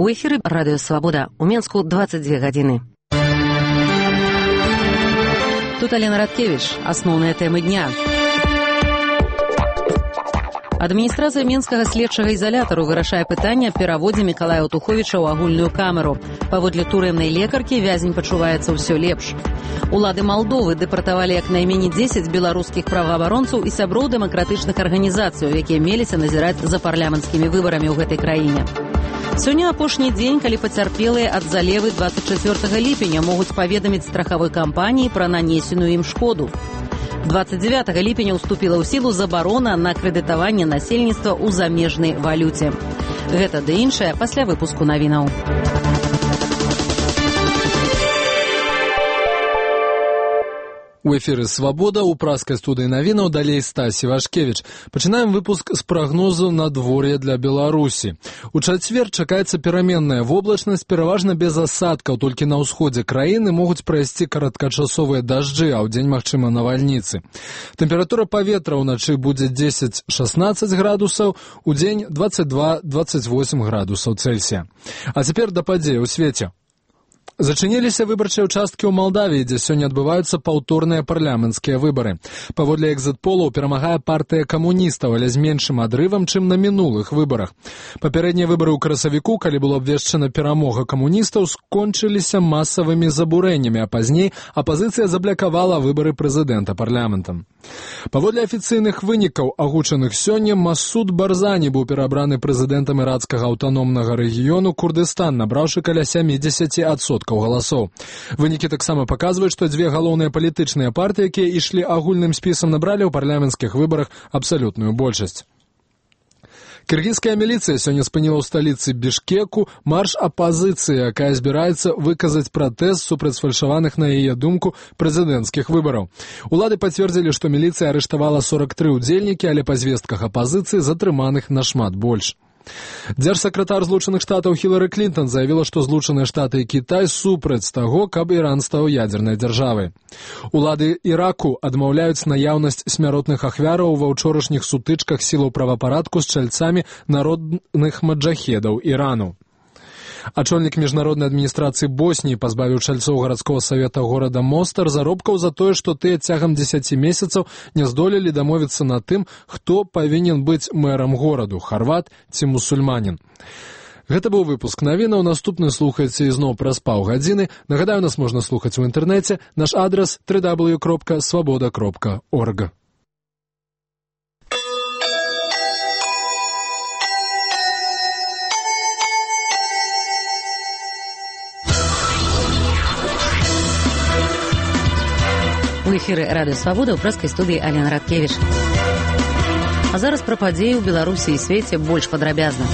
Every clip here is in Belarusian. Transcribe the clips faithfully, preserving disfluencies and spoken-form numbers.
У эфіры радыё Свабода. У Менску двадцать две гадзіны. Тут Алена Радкевич. Асноўныя тэмы дня. Адміністрацыя Менскага следчага ізалятару вырашае пытанне аб пераводзе Мікалая Аўтуховіча ў агульную камеру. Паводле турэмнай лекаркі вязень пачуваецца ўсё лепш. Улады Малдовы дэпартавалі як найменей дзесяць беларускіх праваабаронцаў і сяброў дэмакратычных арганізацыяў, якія меліся назіраць за парламенцкімі выбарамі ў гэтай краіне. Сёння апошні дзень, калі пацярпелыя ад залевы двадцать чацвёртага ліпеня могуць паведаміць страхавой кампаніі пра нанесеную ім шкоду. двадцать девятага ліпеня ўступіла ў сілу забарона на крэдытаванне насельніцтва ў замежнай валюце. Гэта ды іншае пасля выпуску навінаў. У эфіры «Свабода», у праскай студыі навінаў, далей Стасі Вашкевіч. Пачынаем выпуск з прагнозу надвор'я для Беларусі. У чацвер чакаецца пераменная воблачнасць, пераважна без асадкаў, толькі на ўсходзе краіны могуць прайсці кароткачасовыя дажджы, а ўдзень магчыма навальніцы. Тэмпература паветра ўначы будзе дзесяць шаснаццаць градусаў, удзень двадцать два двадцать восемь градусаў Цельсія. А цяпер да падзей у свеце. Зачыніліся выбарчыя ўчасткі ў Малдавіі, дзе сёння адбываюцца паўторныя парламенцкія выбары. Паводле экзіт-полаў перамагае партыя камуністаў, але з меншым адрывам, чым на мінулых выбарах. Папярэднія выбары ў красавіку, калі была абвешчана перамога камуністаў, скончыліся масавымі забурэннямі, а пазней апазіцыя заблякавала выбары прэзідэнта парламентам. Паводле афіцыйных вынікаў, агучаных сёння, Масуд Барзані быў перабраны прэзідэнтам іракскага аўтаномнага рэгіёну Курдыстан, набраўшы каля сямідзесяць адсоткаў галасоў. Вынікі таксама паказваюць, што дзве галоўныя палітычныя партыі, якія ішлі агульным спісам, набралі ў парламенцкіх выбарах абсалютную большасць. Кыргызская міліцыя сёння спыніла ў сталіцы Бішкеку марш апазіцыі, якая збіраецца выказаць пратэст супраць сфальшаваных, на яе думку, прэзідэнцкіх выбараў. Улады пацвердзілі, што міліцыя арыштавала сорок тры ўдзельнікі, але па звестках апазіцыі затрыманых нашмат больш. Дзяржсакратар Злучаных Штатаў Хілары Клінтон заявіла, што Злучаныя Штаты і Кітай супраць таго, каб Іран стаў ядзернай дзяржавай. Улады Іраку адмаўляюць наяўнасць смяротных ахвяраў ва ўчорашніх сутычках сілаў правапарадку з чальцамі народных маджахедаў Ірану. Ачольнік міжнароднай адміністрацыі Босніі пазбавіў чальцоў гарадскога савета горада Мостар заробкаў за тое, што тыя цягам дзесяці месяцаў не здолелі дамовіцца на тым, хто павінен быць мэрам гораду, харват ці мусульманін. Гэта быў выпуск навінаў, наступны слухайце ізноў праз паўгадзіны. Нагадаю, нас можна слухаць у інтэрнэце. Наш адрас дабл ю дабл ю дабл ю кропка свабода кропка орг. У эфіры радыё Свабода, у праскай студыі Алена Радкевич. А зараз пра падзеі ў Беларусі і свеце больш падрабязна.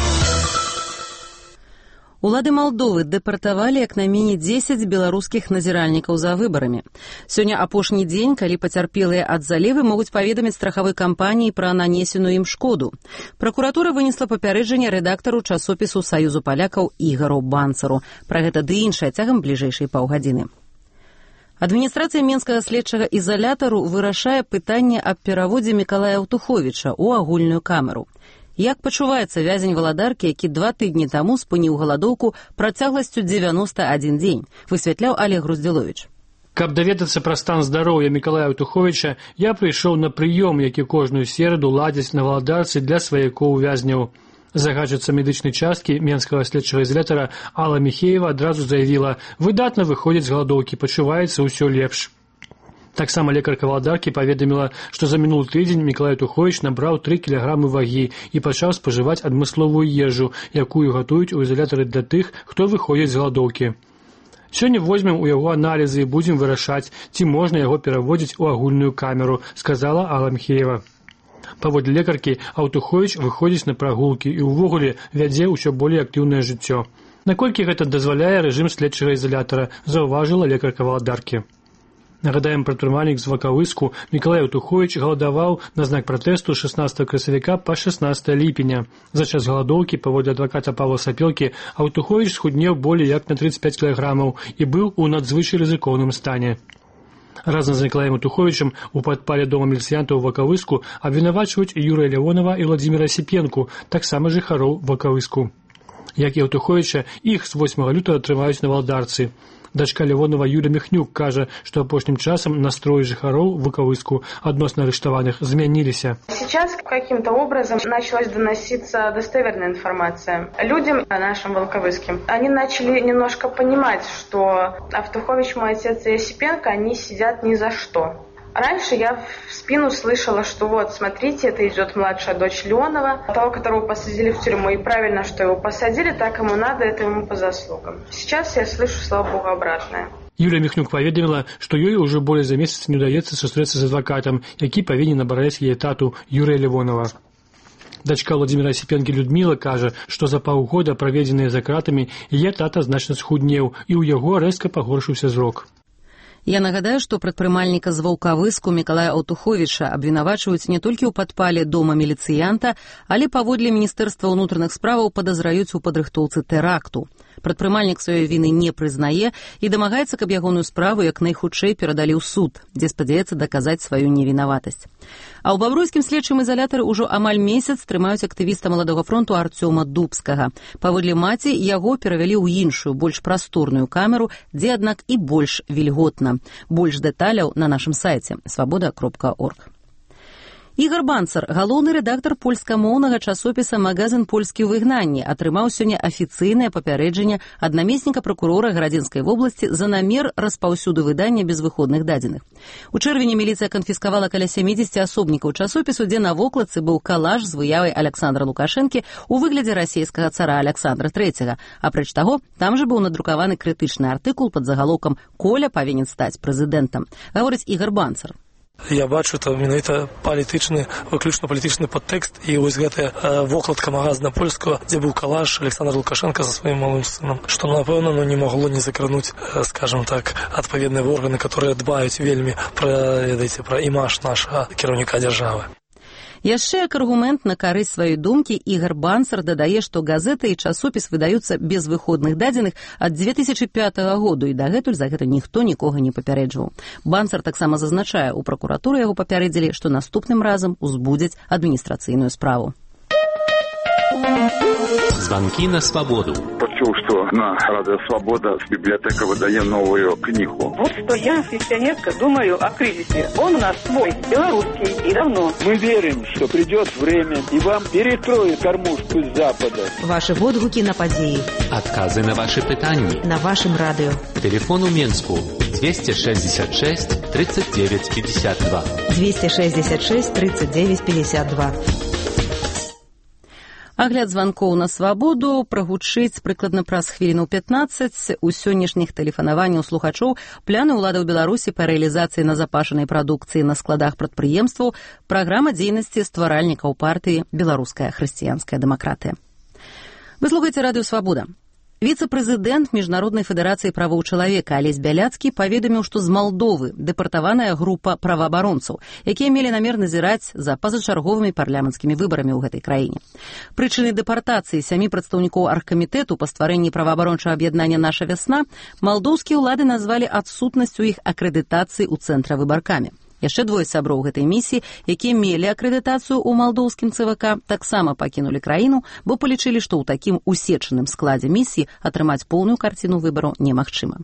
Улады Малдовы дэпартавалі як найменей дзесяць беларускіх назіральнікаў за выбарамі. Сёння апошні дзень, калі пацярпелыя ад залевы могуць паведаміць страхавой кампаніі пра нанесеную ім шкоду. Пракуратура вынесла папярэджанне рэдактару часопісу Саюзу палякаў Ігару Банцару. Пра гэта ды іншае цягам бліжэйшай паўгадзіны. Адміністрацыя Менскага следчага ізалятару вырашае пытанне аб пераводзе Мікалая Аўтуховіча ў агульную камеру. Як пачуваецца вязень валадаркі, які два тыдні таму спыніў галадоўку працягласцю дзевяноста адзін дзень, высвятляў Олег Груздзіловіч. Каб даведацца пра стан здароўя Мікалая Аўтуховіча, я прыйшоў на прыём, які кожную сераду ладзяць на валадарцы для сваякоў вязняў. Загадчыца медычнай часткі Менскага следчага ізалятара Алла Міхеева адразу заявіла: выдатна выходзіць з галадоўкі, пачуваецца ўсё лепш. Таксама лекарка валадаркі паведаміла, што за мінулы тыдзень Мікалай Аўтуховіч набраў тры кілаграмы вагі і пачаў спажываць адмысловую ежу, якую гатуюць у ізалятары для тых, хто выходзіць з галадоўкі. Сёння возьмем у яго аналізы і будзем вырашаць, ці можна яго пераводзіць у агульную камеру, сказала Алла Міхеева. Паводле лекаркі, Аўтуховіч выходзіць на прагулкі і ўвогуле вядзе ўсё болей актыўнае жыццё. Наколькі гэта дазваляе рэжым следчага ізалятара, заўважыла лекарка валадаркі. Нагадаем, прадпрымальнік з Вакавыску Мікалай Аўтуховіч галадаваў на знак пратэсту шаснаццатага красавіка па шаснаццатае ліпеня. За час галадоўкі, паводле адваката Павла Сапелкі, Аўтуховіч схуднеў болей як на трыццаць пяць кілаграмаў і быў у надзвычай рызыкоўным стане. Разам з Мікалаем Аўтуховічам у падпале дома міліцыянтаў у Вакавыску абвінавачваюць і Юрыя Лявонова і Владзіміра Сіпенку, таксама жыхароў Вакавыску. Як і Аўтуховіча, іх з восьмага лютага трымаюць на валдарцы. Дачка Лявонова Юля Міхнюк кажа, што апошнім часам настроі жыхароў Выкавыску адносна арыштаваных змяніліся. Сейчас каким-то образом началась доноситься достоверная информация людям, нашим волковыским. Они начали немножко понимать, что Аўтухович, мой отец и Осипенко, они сидят ни за что. Раньше я в спину слышала, что вот, смотрите, это идет младшая дочь Леонова, того, которого посадили в тюрьму, и правильно, что его посадили, так ему надо, это ему по заслугам. Сейчас я слышу, слава богу, обратное. Юлія Міхнюк паведаміла, што ёй ужо болей за месяц не ўдаецца сустрэцца з адвакатам, які павінен абараняць яе тату Юрыя Лявонова. Дачка Владзіміра Асіпенкі Людміла кажа, што за паўгода, праведзеныя за кратамі, яе тата значна схуднеў, і ў яго рэзка пагоршыўся зрок. Я нагадаю, што прадпрымальніка з Ваўкавыску Мікалая Аўтуховіча абвінавачваюць не толькі ў падпале дома міліцыянта, але паводле Міністэрства ўнутраных справаў падазраюць у падрыхтоўцы тэракту. Прадпрымальнік сваёй віны не прызнае і дамагаецца, каб ягоную справу як найхутчэй перадалі ў суд, дзе спадзяецца даказаць сваю невінаватасць. А ў бабруйскім следчым ізалятары ўжо амаль месяц трымаюць актывіста Маладога фронту Арцёма Дубскага. Паводле маці, яго перавялі ў іншую, больш прасторную камеру, дзе, аднак, і больш вільготна. Больш дэталяў на нашым сайце свабода кропка орг. Ігар Банцар, галоўны рэдактар польскамоўнага часопіса «Магазин польскі ў выгнанні», атрымаў сёння афіцыйнае папярэджанне ад намесніка пракурора Гарадзінскай вобласці за намер распаўсюду выдання безвыходных дадзеных. У чэрвені міліцыя канфіскавала каля сямідзесяці асобнікаў часопісу, дзе на вокладцы быў калаж з выявай Аляксандра Лукашэнкі ў выглядзе расійскага цара Аляксандра трэцяга. Апроч таго, там жа быў надрукаваны крытычны артыкул пад загалоўкам «Коля павінен стаць прэзідэнтам», гаворыць Ігар Банцар. Я бачу, это менавіта палітычны, выключна палітычны падтэкст, і вось гэтая э, вокладка магазина польскага, дзе быў калаж Александра Лукашенко со сваім малым сынам, што, напэўна, ну, не магло не закрануць, э, скажем так, адпаведныя органы, которые дбаюць вельмі пра, ведаеце, пра імаж нашага кіраўніка дзяржавы. Яшчэ як аргумент на карысць сваёй думкі Ігар Банцар дадае, што газета і часопіс выдаюцца без выходных дадзеных ад дзве тысячы пятага году, і дагэтуль за гэта ніхто нікога не папярэджваў. Банцар таксама зазначае, у пракуратуры яго папярэдзілі, што наступным разам узбудзяць адміністрацыйную справу. Звонки на свободу. Почув, что на Радио Свобода библиотека выдает новую книгу. Вот что я, пенсионерка, думаю о кризисе. Он у нас свой, белорусский, и давно. Мы верим, что придет время, и вам перекроют кормушку с Запада. Ваши водгуки на подеи. Отказы на ваши питания. На вашем радио. Телефон у Менску двести шестьдесят шесть тридцать девять пятьдесят два. двести шестьдесят шесть тридцать девять пятьдесят два. Агляд званкоў на свабоду прагучыць прыкладна праз хвіліну пятнаццаць. У сённяшніх тэлефанаванняў слухачоў пляны ўлады ў Беларусі па рэалізацыі назапашанай прадукцыі на складах прадпрыемстваў, праграма дзейнасці стваральнікаў партыі «Беларуская хрысціянская дэмакратыя». Вы слухаеце радыё «Свабода». Віцэ-прэзідэнт Міжнароднай федэрацыі правоў чалавека Алесь Бяляцкі паведаміў, што з Малдовы дэпартаваная група праваабаронцаў, якія мелі намер назіраць за пазачарговымі парламенцкімі выбарамі ў гэтай краіне. Прычынай дэпартацыі сямі прадстаўнікоў аргкамітэту па стварэнні праваабарончага аб'яднання «Наша вясна» малдоўскія ўлады назвалі адсутнасць у іх акрэдытацыі ў цэнтра выбаркамі. Яшчэ двое сяброў гэтай місіі, якія мелі акрэдытацыю ў малдоўскім ЦВК, таксама пакінулі краіну, бо палічылі, што ў такім усечаным складзе місіі атрымаць поўную карціну выбараў немагчыма.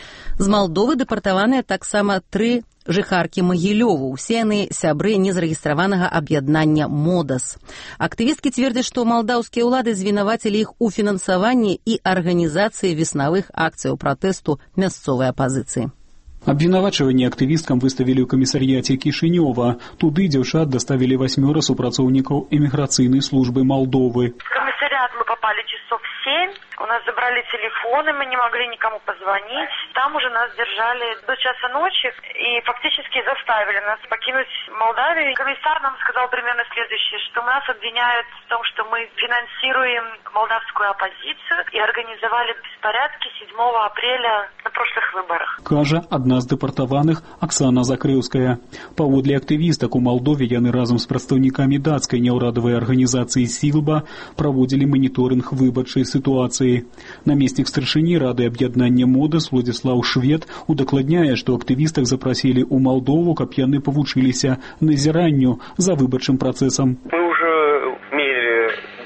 З Малдовы дэпартаваныя таксама тры жыхаркі Магілёву, усе яны сябры незарэгістраванага аб'яднання «Модас». Актывісткі цвердзяць, што малдаўскія ўлады звінавацілі іх у фінансаванні і арганізацыі веснавых акцыяў пратэсту мясцовай апазіцыі. Абвінавачванні актывісткам выставілі ў камісарыяце Кішынёва. Туды дзяўчат даставілі васьмёра супрацоўнікаў эміграцыйнай службы Малдовы. В комиссариат мы попали часов в семь. У нас забрали телефоны, мы не могли никому позвонить. Там уже нас держали до часа ночи и фактически заставили нас покинуть Молдавию. Комиссар нам сказал примерно следующее, что нас обвиняют в том, что мы финансируем молдавскую оппозицию и организовали беспорядки седьмого апреля на прошлых выборах. Кажа адна з дэпартаваных Аксана Закрыўская. Паводле актывістак у Малдове яны разам з прадстаўнікамі дацкай няўрадавай арганізацыі «Сілба» праводзілі маніторынг выбарчай сітуацыі. Намеснік старшыні рады аб'яднання «Модас» Владзіслаў Швед удакладняе, што актывістак запрасілі ў Малдову, каб яны павучыліся назіранню за выбарчым працэсам. Мы уже имели досвід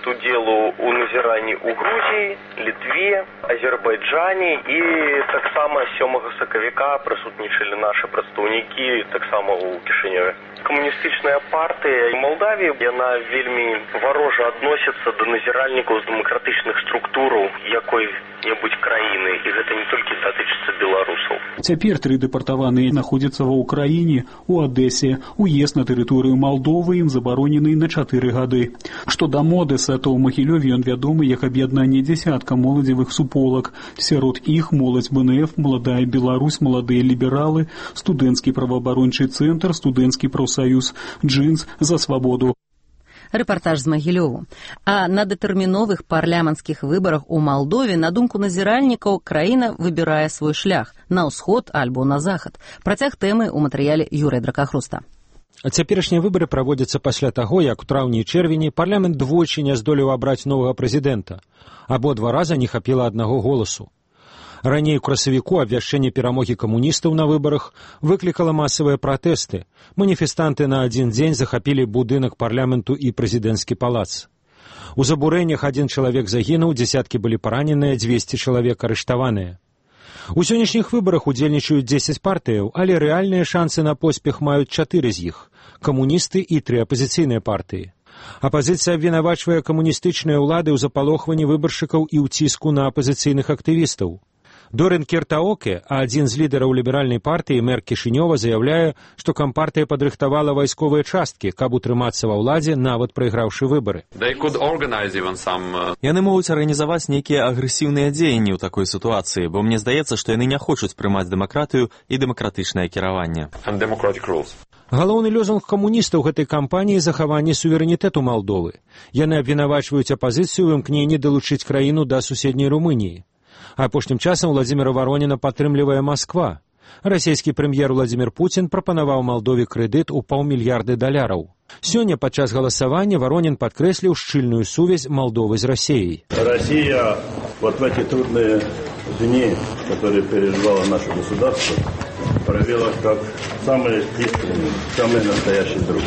удзелу ў назіранні ў Грузіі, Літве, Азербайджане і таксама сёмага сакавіка прысутнічалі нашы прадстаўнікі таксама ў Кішынёве. Камуністычная партыя Малдавіі, яна вельмі варожа адносіцца да назіральнікаў з дэмакратычных структураў якой-небудзь краіны, і гэта не толькі датычыцца беларусаў. Цяпер тры дэпартаваныя знаходзяцца ва ўкраіне, у Адэсе. Уезд на тэрыторыю Малдовы ім забаронены на чатыры гады. Што да Модеса, то ў Магілёве ён вядомы як аб'яднанне дзясятка моладзевых суполак. Сярод іх моладзь бэ эн эф, Маладая Беларусь, Маладыя лібералы, студэнцкі праваабарончы цэнтр, студэнцкі прафсаюз «Джинс за свабоду». Рэпартаж з Магілёву. А на дэтэрміновых парламенцкіх выбарах у Малдове, на думку назіральнікаў, краіна выбірае свой шлях на ўсход альбо на захад. Працяг тэмы ў матэрыяле Юрыя Дракахруста. А цяперашнія выбары праводзяцца пасля таго, як у траўні і чэрвені парламент двойчы не здолеў абраць новага прэзідэнта. Абодва раза не хапіла аднаго голасу. Раней у красавіку абвяшчэнне перамогі камуністаў на выбарах выклікала масавыя пратэсты. Маніфестанты на адзін дзень захапілі будынак парламенту і прэзідэнцкі палац. У забурэннях адзін чалавек загінуў, дзесяткі былі параненыя, дзвесце чалавек арыштаваныя. У сённяшніх выбарах удзельнічаюць дзесяць партыяў, але рэальныя шансы на поспех маюць чатыры з іх – камуністы і тры апазіцыйныя партыі. Апазіцыя абвінавачвае камуністычныя ўлады ў запалохванні выбаршчыкаў і ў ціску на апазіцыйных актывістаў. Дорен Кертаоке, а адзін з лідараў ліберальнай партыі, мэр Кішынёва, заяўляе, што кампартыя падрыхтавала вайсковыя часткі, каб утрымацца ва ўладзе, нават прайграўшы выбары. Яны могуць арганізаваць нейкія агрэсіўныя дзеянні ў такой сітуацыі, бо мне здаецца, што яны не хочуць прымаць дэмакратыю і дэмакратычнае кіраванне. Галоўны лозунг камуністаў гэтай кампаніі – захаванне суверэнітэту Малдовы. Яны абвінавачваюць апазіцыю ў імкненні далучыць краіну да суседняй Румыніі. Апошнім часам Владзіміра Вароніна падтрымлівае Масква. Расійскі прэм'ер Владзімір Пуцін прапанаваў Малдове крэдыт у паўмільярды даляраў. Сёння падчас галасавання Варонін падкрэсліў шчыльную сувязь Малдовы з Расіяй. Россия вот в эти трудные дни, которые переживало наше государство, проявила как самый искренний, самый настоящий друг.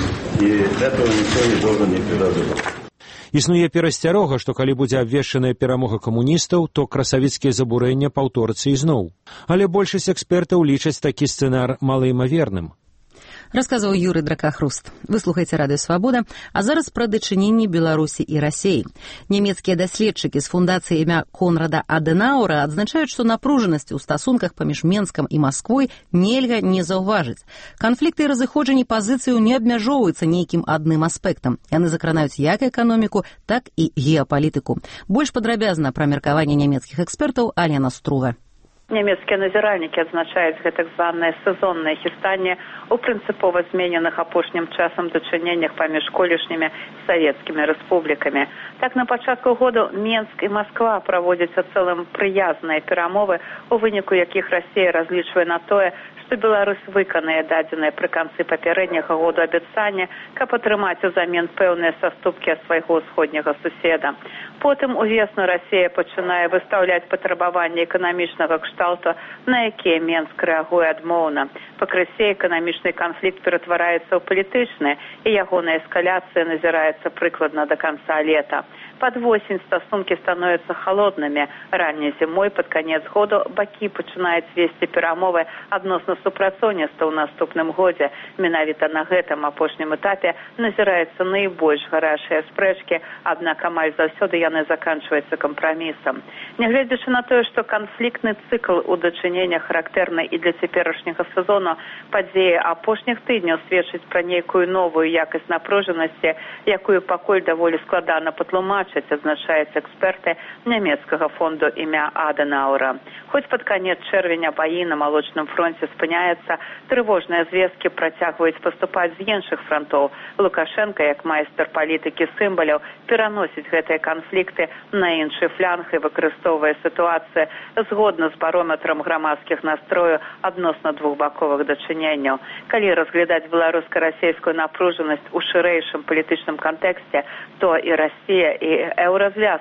И этого никто не должен никогда забыть. Існуе перасцярога, што калі будзе абвешчаная перамога камуністаў, то красавіцкія забурэння паўторыцца ізноў. Але большасць экспертаў лічаць такі сцэнар малаімаверным. Расказваў Юрый Дракахруст. Вы слухаеце радыё «Свабода», а зараз пра дачыненні Беларусі і Расіі. Нямецкія даследчыкі з фундацыі імя Конрада Адэнауэра адзначаюць, што напружанасці ў стасунках паміж Менскам і Масквой нельга не заўважыць. Канфлікты і разыходжанні пазіцыяў не абмяжоўваюцца нейкім адным аспектам. Яны закранаюць як эканоміку, так і геапалітыку. Больш падрабязна пра меркаванне нямецкіх экспертаў Алена Струга. Нямецкія назіральнікі адзначаюць гэтак званае сезоннае хістанне ў прынцыпова змененых апошнім часам дачыненнях паміж колішнімі савецкімі рэспублікамі. Так, на пачатку году Менск і Масква праводзяць у цэлым прыязныя перамовы, у выніку якіх Расія разлічвае на тое, што Беларусь выканае дадзеныя пры канцы папярэдняга году абяцанне, каб атрымаць узамен пэўныя саступкі ад свайго ўсходняга суседа. Потым увесну Расія пачынае выстаўляць патрабаванні эканамічнага кшталту, на якія Менск рэагуе адмоўна. Пакрысе эканамічны канфлікт ператвараецца ў палітычны, і ягоная эскаляцыя назіраецца прыкладна да канца лета. Пад восень стасункі становяцца халоднымі. Ранняй зімой пад канец году бакі пачынаюць весці перамовы адносна супрацоўніцтва ў наступным годзе. Менавіта на гэтым апошнім этапе назіраюцца найбольш гарачыя спрэчкі, аднак амаль заўсёды яны заканчваюцца кампрамісам. Нягледзячы на тое, што канфліктны цыкл у дачыненнях характэрны і для цяперашняга сезону, падзеі апошніх тыдняў сведчаць пра нейкую новую якасць напружанасці, якую пакуль даволі складана патлумачыць, адзначаюць эксперты нямецкага фонду імя Адэнауэра. Хоць пад канец чэрвеня баі на малочным фронце спыняюцца, трывожныя звесткі працягваюць паступаць з іншых фронтоў. Лукашенка, як майстар палітыкі сімваляў, пераносіць гэтыя канфлікты на іншы фланг і выкарыстоўвае сітуацыю згодна з барометрам грамадскіх настрою адносна двухбаковых дачыненняў. Калі разглядаць беларуска-расійскую напружанасць у шырэйшым палітычным кантэксце, то і Расія, і еўразвяз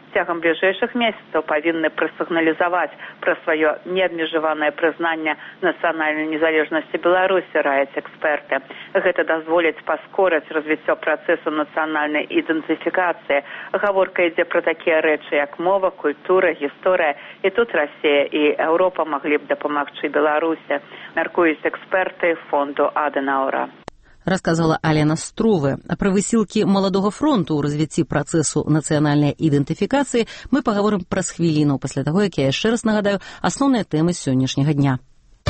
цягам бліжэйшых месяцаў павінны прасігналізаваць пра сваё неабмежаванае прызнанне нацыянальнай незалежнасці Беларусі, раяць эксперты. Гэта дазволіць паскорыць развіццё працэсу нацыянальнай ідэнтыфікацыі. Гаворка ідзе пра такія рэчы, як мова, культура, гісторыя. І тут Расія і Еўропа маглі б дапамагчы Беларусі, мяркуюць эксперты фонду Аденаура. Рассказывала Алена Струве. А про высілкі маладога фронту ў развіцці працэсу нацыянальнай ідэнтыфікацыі мы паговорым праз хвіліну, пасля таго, як я яшчэ раз нагадаю асноўныя тэмы сённяшняга дня.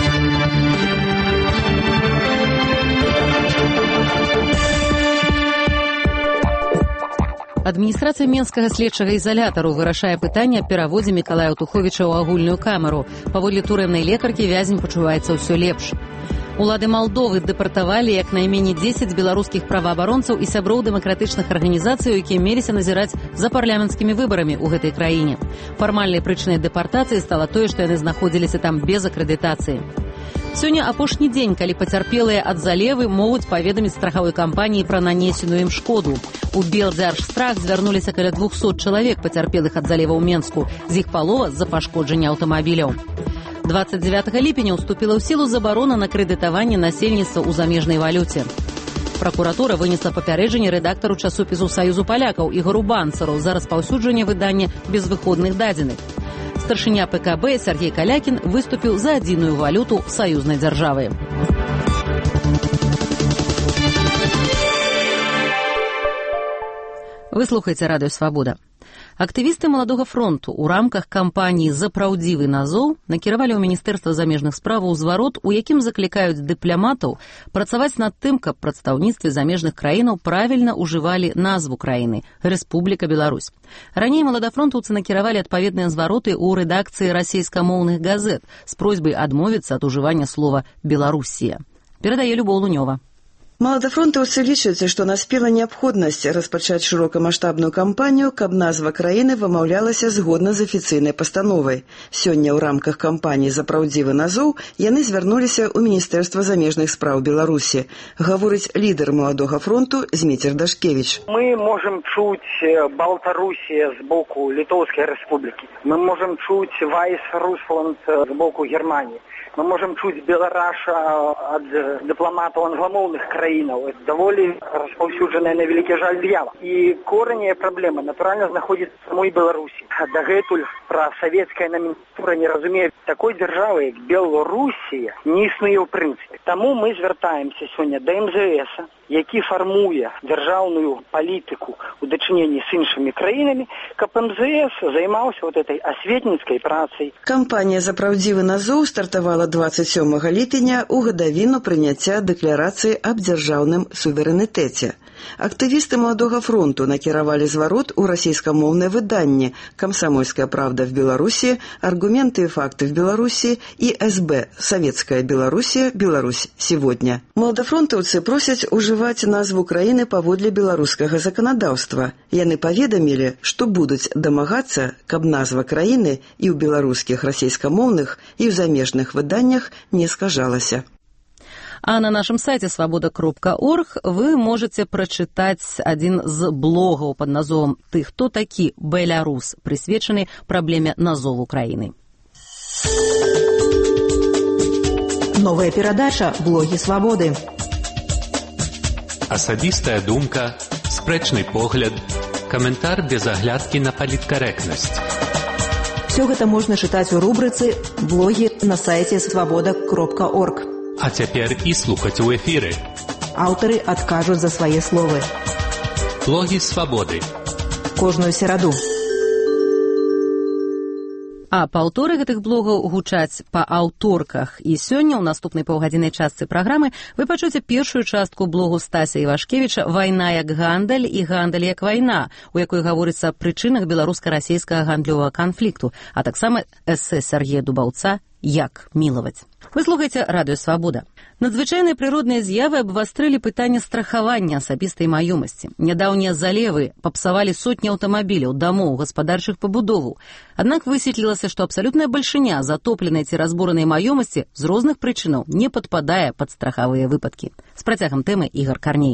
Адміністрацыя Менскага следчага ізалятару вырашае пытанне аб пераводзе Мікалая Туховіча ў агульную камеру. Паводле турэмнай лекаркі вязень пачуваецца ўсё лепш. Улады Малдовы дэпартавалі як найменей дзесяць беларускіх праваабаронцаў і сяброў дэмакратычных арганізацый, якія меліся назіраць за парламенцкімі выбарамі ў гэтай краіне. Фармальнай прычынай дэпартацыі стала тое, што яны знаходзіліся там без акрэдытацыі. Сёння апошні дзень, калі пацярпелыя ад залевы могуць паведаміць страхавой кампаніі пра нанесеную ім шкоду. У Белдзяржстрах звярнуліся каля двухсот чалавек пацярпелых ад залева ў Менску, з іх палова з-за пашкоджання аўтамабіляў. двадцать девятого ліпеня уступіла ў сілу забарона на крэдытаванне насельніцтва ў замежнай валюце. Пракуратура вынесла папярэджанне рэдактару часопісу Саюзу палякаў Ігору Банцару за распаўсюджанне выдання без выходных дадзеных. Старшыня ПКБ Сергей Калякін выступіў за адзіную валюту саюзнай дзяржавы. Вы слухаеце радыё Свабода. Актывісты маладога фронту ў рамках кампаніі «За праўдзівы назоў» накіравалі ў Міністэрства замежных справаў зварот, у якім заклікаюць дыпламатаў працаваць над тым, каб прадстаўніцтвы замежных краінаў правільна ўжывалі назву краіны – Рэспубліка Беларусь. Раней маладафронтаўцы накіравалі адпаведныя звароты ў рэдакцыі расейскамоўных газет з просьбай адмовіцца ад ужывання слова «Беларусія». Перадае Любоў Лунёва. Маладафронтаўцы лічаць, што наспела неабходнасць распачаць шырокамаштабную кампанію, каб назва краіны вымаўлялася згодна з афіцыйнай пастановай. Сёння ў рамках кампаніі «За праўдзівы назоў» яны звярнуліся ў Міністэрства замежных спраў Беларусі. Гаворыць лідар маладога фронту Зміцер Дашкевіч. Мы можам чуць Балтарусія з боку Літоўскай рэспублікі. Мы можам чуць Вайс Русланд з боку Германії. Мы можам чуць Белараша ад дыпламатаў англамоўных краінаў. Это даволі распаўсюджаная на вялікі жаль з'ява. І корані праблема, натуральна, знаходзіцца в самой Беларусі. Дагэтуль пра савецкая номенклатура не разумее. Такой дзяржавы, як Беларусія, не існуе ў прынцыпе. Таму мы звяртаемся сёння да эм зэ эса, які фармуе дзяржаўную палітыку ў дачыненні з іншымі краінамі, каб эм зэ эс займаўся вот этой асветніцкай працай. Кампанія «За праўдзівы назоў» стартавала двадцать сёмага ліпеня ў гадавіну прыняцця дэкларацыі аб дзяржаўным суверэнітэце. Актывісты маладога фронту накіравалі зварот у расійскамоўнае выданне «Комсомольская правда в Беларуси», «Аргументы и факты в Беларуси» и эс бэ «Советская Белоруссия. Беларусь сегодня». Маладафронтаўцы просяць ужываць назву краіны паводле беларускага заканадаўства. Яны паведамілі, што будуць дамагацца, каб назва краіны і ў беларускіх расейскамоўных, і ў замежных выданнях не скажалася. А на нашем сайте свобода кропка орг вы можете прочитать один з блогаў под назвом «Ты хто такі? Беларус», присвечаны праблеме назову краіны. Новая перадача «Блогі свабоды». Асабістая думка, спрэчны погляд, каментар без аглядкі на паліткарэктнасць. Все гэта можна чытаць у рубрыцы «Блогі» на сайце свобода кропка орг. А цяпер і слухаць у эфіры. Аўтары адкажуць за свае словы. Блогі свабоды. Кожную сераду. А паўторы гэтых блогаў гучаць па аўторках. І сёння ў наступнай паўгадзіннай частцы праграмы вы пачуеце першую частку блогу Стася Івашкевіча «Вайна як гандаль» і «Гандаль як вайна», у якой гаворыцца аб прычынах беларуска-расейскага гандлёвага канфлікту, а таксама эсэ Сергея Дубаўца «Як мілаваць». Вы слухаеце радыё Свабода. Надзвычайныя прыродныя з'явы абвастрылі пытанне страхавання асабістай маёмасці. Нядаўнія залевы папсавалі сотні аўтамабіляў, дамоў, гаспадарчых пабудоваў. Аднак высветлілася, што абсалютная бальшыня затопленай ці разбуранай маёмасці з розных прычынаў не падпадае пад страхавыя выпадкі. З працягам тэмы Ігар Карней.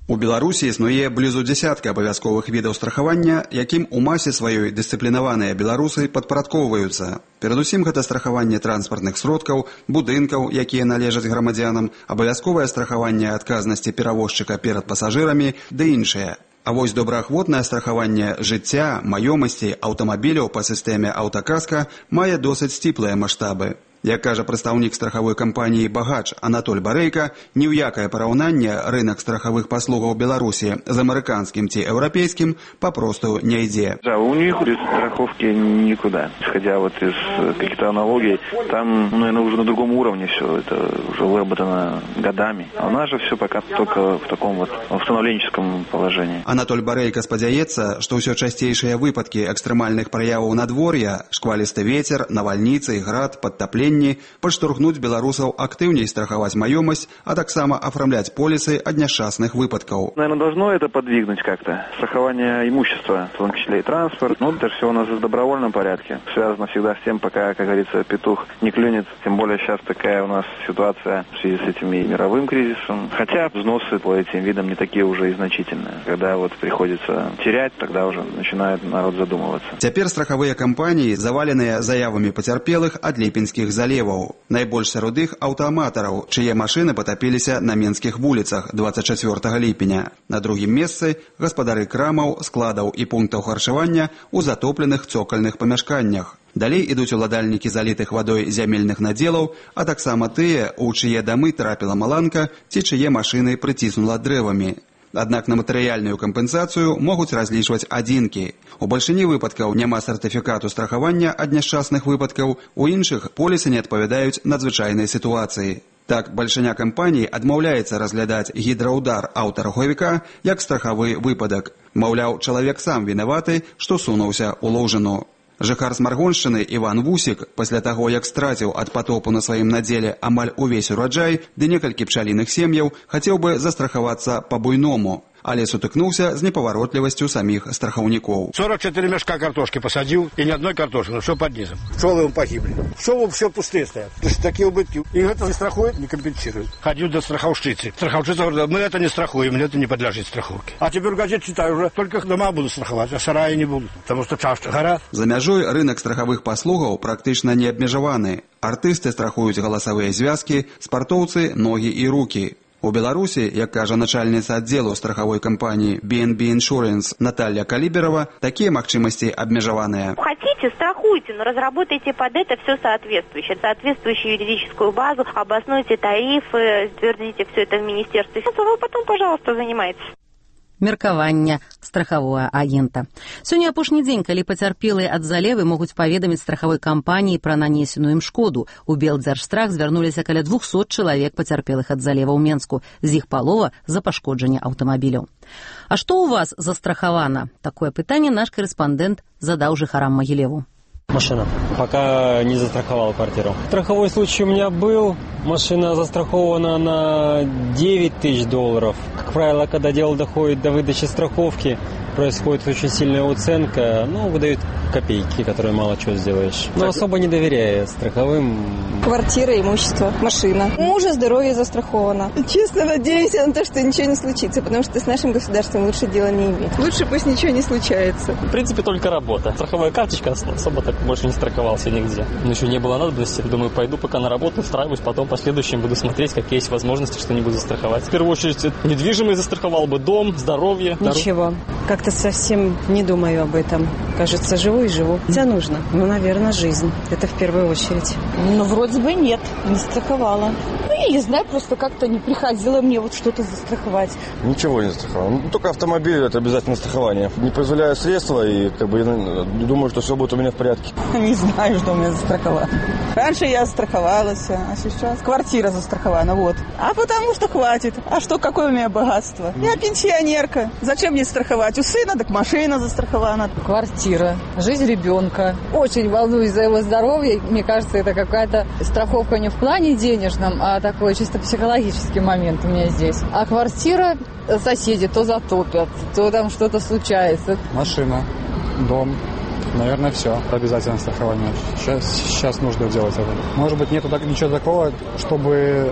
У Беларусі існуе блізу дзясятка абавязковых відаў страхавання, якім у масе сваёй дысцыплінаваныя беларусы падпарадкоўваюцца. Перадусім гэта страхаванне транспартных сродкаў, будынкаў, якія належаць грамадзянам, абавязковае страхаванне адказнасці перавозчыка перад пасажырамі ды іншае. А вось добраахвотнае страхаванне жыцця, маёмасці, аўтамабіляў па сістэме аўтакаска мае досыць сціплыя маштабы. Як кажа прадстаўнік страхавой кампаніі «Багач» Анатоль Барэйка, ні ў якае параўнанне рынок страхавых паслугаў Беларусі з амерыканскім ці еўрапейскім папросту не ідзе. Да, у них страховки никуда. Исходя вот из каких-то аналогий, там, наверное, уже на другом уровне все это уже выработано годами. А у нас же все пока только в таком вот установленческом положении. Анатоль Барэйка спадзяецца, што ўсё часцейшыя выпадкі экстрэмальных праяваў надвор'я, шквалісты вецер, навальніцы, град, падтапленне падштурхнуць беларусаў актыўней страхаваць маёмасць, а таксама афармляць полісы ад няшчасных выпадкаў. Наверное, должно это подвигнуть как-то. Страхование имущества, в том числе и транспорт. Ну, это все у нас в добровольном порядке. Связано всегда с тем, пока, как говорится, петух не клюнет. Тем более сейчас такая у нас ситуация в связи с этим и мировым кризисом. Хотя взносы по этим видам не такие уже и значительные. Когда вот приходится терять, тогда уже начинает народ задумываться. Цяпер страхавыя кампаніі заваленыя заявамі пацярпелых ад ліпенскіх залеваў. Найбольш сярод іх аўтааматараў, чые машыны патапіліся на менскіх вуліцах двадцать чацвёртага ліпеня. На другім месцы гаспадары крамаў, складаў і пунктаў харчавання ў затопленых цокальных памяшканнях. Далей ідуць уладальнікі залітых вадой зямельных надзелаў, а таксама тыя, у чые дамы трапіла маланка ці чые машыны прыціснула дрэвамі. Аднак на матэрыяльную кампенсацыю могуць разлічваць адзінкі. У бальшыні выпадкаў няма сертыфікату страхавання ад няшчасных выпадкаў, у іншых полісы не адпавядаюць надзвычайнай сітуацыі. Так, бальшыня кампаній адмаўляецца разглядаць гідраўдар аўтарухавіка як страхавы выпадак. Маўляў, чалавек сам вінаваты, што сунуўся ў лужыну. Жыхар Смаргоншчыны Іван Вусік, пасля таго, як страціў ад потопу на сваім надзеле амаль увесь ураджай ды некалькі пчаліных сем'яў, хацеў бы застрахавацца па-буйному, але сутыкнуўся з непаваротлівасцю саміх страхаўнікоў. сорок четыре мешка картошки посадил, и ни одной картошки, но все под низом. Пчелы им погибли. Пчелы все пустые стоят. То есть такие убытки. И это не страхует, не компенсирует. Ходил до страховщицы. Страховщица говорит, мы это не страхуем, это не подлежит страховке. А теперь газет читаю уже, только дома буду страховать, а сараи не будут, потому что чашка горят. За мяжой рынок страхавых паслугаў практычна не абмежаваны. Артысты страхуюць галасавыя звязкі, спартоўцы ногі і рукі. У Беларусі, як кажа начальніца аддзелу страхавой кампаніі би эн би Insurance Наталья Калиберова, такія магчымасці абмежаваныя. Хотите, страхуйте, но разработайте под это все соответствующее. Соответствующую юридическую базу, обоснуйте тарифы, утвердите все это в министерстве. Вы потом, пожалуйста, занимайтесь. Меркавання страхавога агента. Сёння апошні дзень, калі пацярпелыя ад залевы могуць паведаміць страхавой кампаніі пра нанесеную ім шкоду. У Белдзяржстрах звярнуліся каля двухсот чалавек пацярпелых ад залева ў Менску, з іх палова за пашкоджанне аўтамабіляў. А што ў вас застрахавана? Такое пытанне наш корэспандэнт задаў жыхарам Магілеву. Машина. Пока не застраховал квартиру. Страховой случай у меня был. Машина застрахована на девять тысяч долларов. Как правило, когда дело доходит до выдачи страховки, происходит очень сильная уценка. Ну, выдают копейки, которые мало чего сделаешь. Но особо не доверяя страховым. Квартира, имущество, машина. Мужа здоровье застраховано. Честно надеемся на то, что ничего не случится, потому что с нашим государством лучше дела не иметь. Лучше пусть ничего не случается. В принципе, только работа. Страховая карточка, особо так больше не страховался нигде. Но еще не было надобности. Думаю, пойду пока на работу, устраиваюсь, потом в последующем буду смотреть, какие есть возможности, что-нибудь застраховать. В первую очередь, недвижимость застраховал бы, дом, здоровье. Ничего. Как-то совсем не думаю об этом. Кажется, живу и живу. Хотя нужно. Ну, наверное, жизнь. Это в первую очередь. Ну, вроде бы нет. Не страховала. Ну, я не знаю, просто как-то не приходило мне вот что-то застраховать. Ничего не застраховал. Ну, только автомобиль – это обязательно страхование. Не позволяю средства и как бы думаю, что все будет у меня в порядке. Не знаю, что у меня застраховало. Раньше я застраховалась, а сейчас квартира застрахована, вот. А потому что хватит. А что, какое у меня богатство? Я пенсионерка. Зачем мне страховать? У сына так машина застрахована. Квартира, жизнь ребенка. Очень волнуюсь за его здоровье. Мне кажется, это какая-то страховка не в плане денежном, а такой чисто психологический момент у меня здесь. А квартира, соседи то затопят, то там что-то случается. Машина, дом. Наверное, все. Обязательно страхование. Сейчас, сейчас нужно делать это. Может быть, нету так, ничего такого, чтобы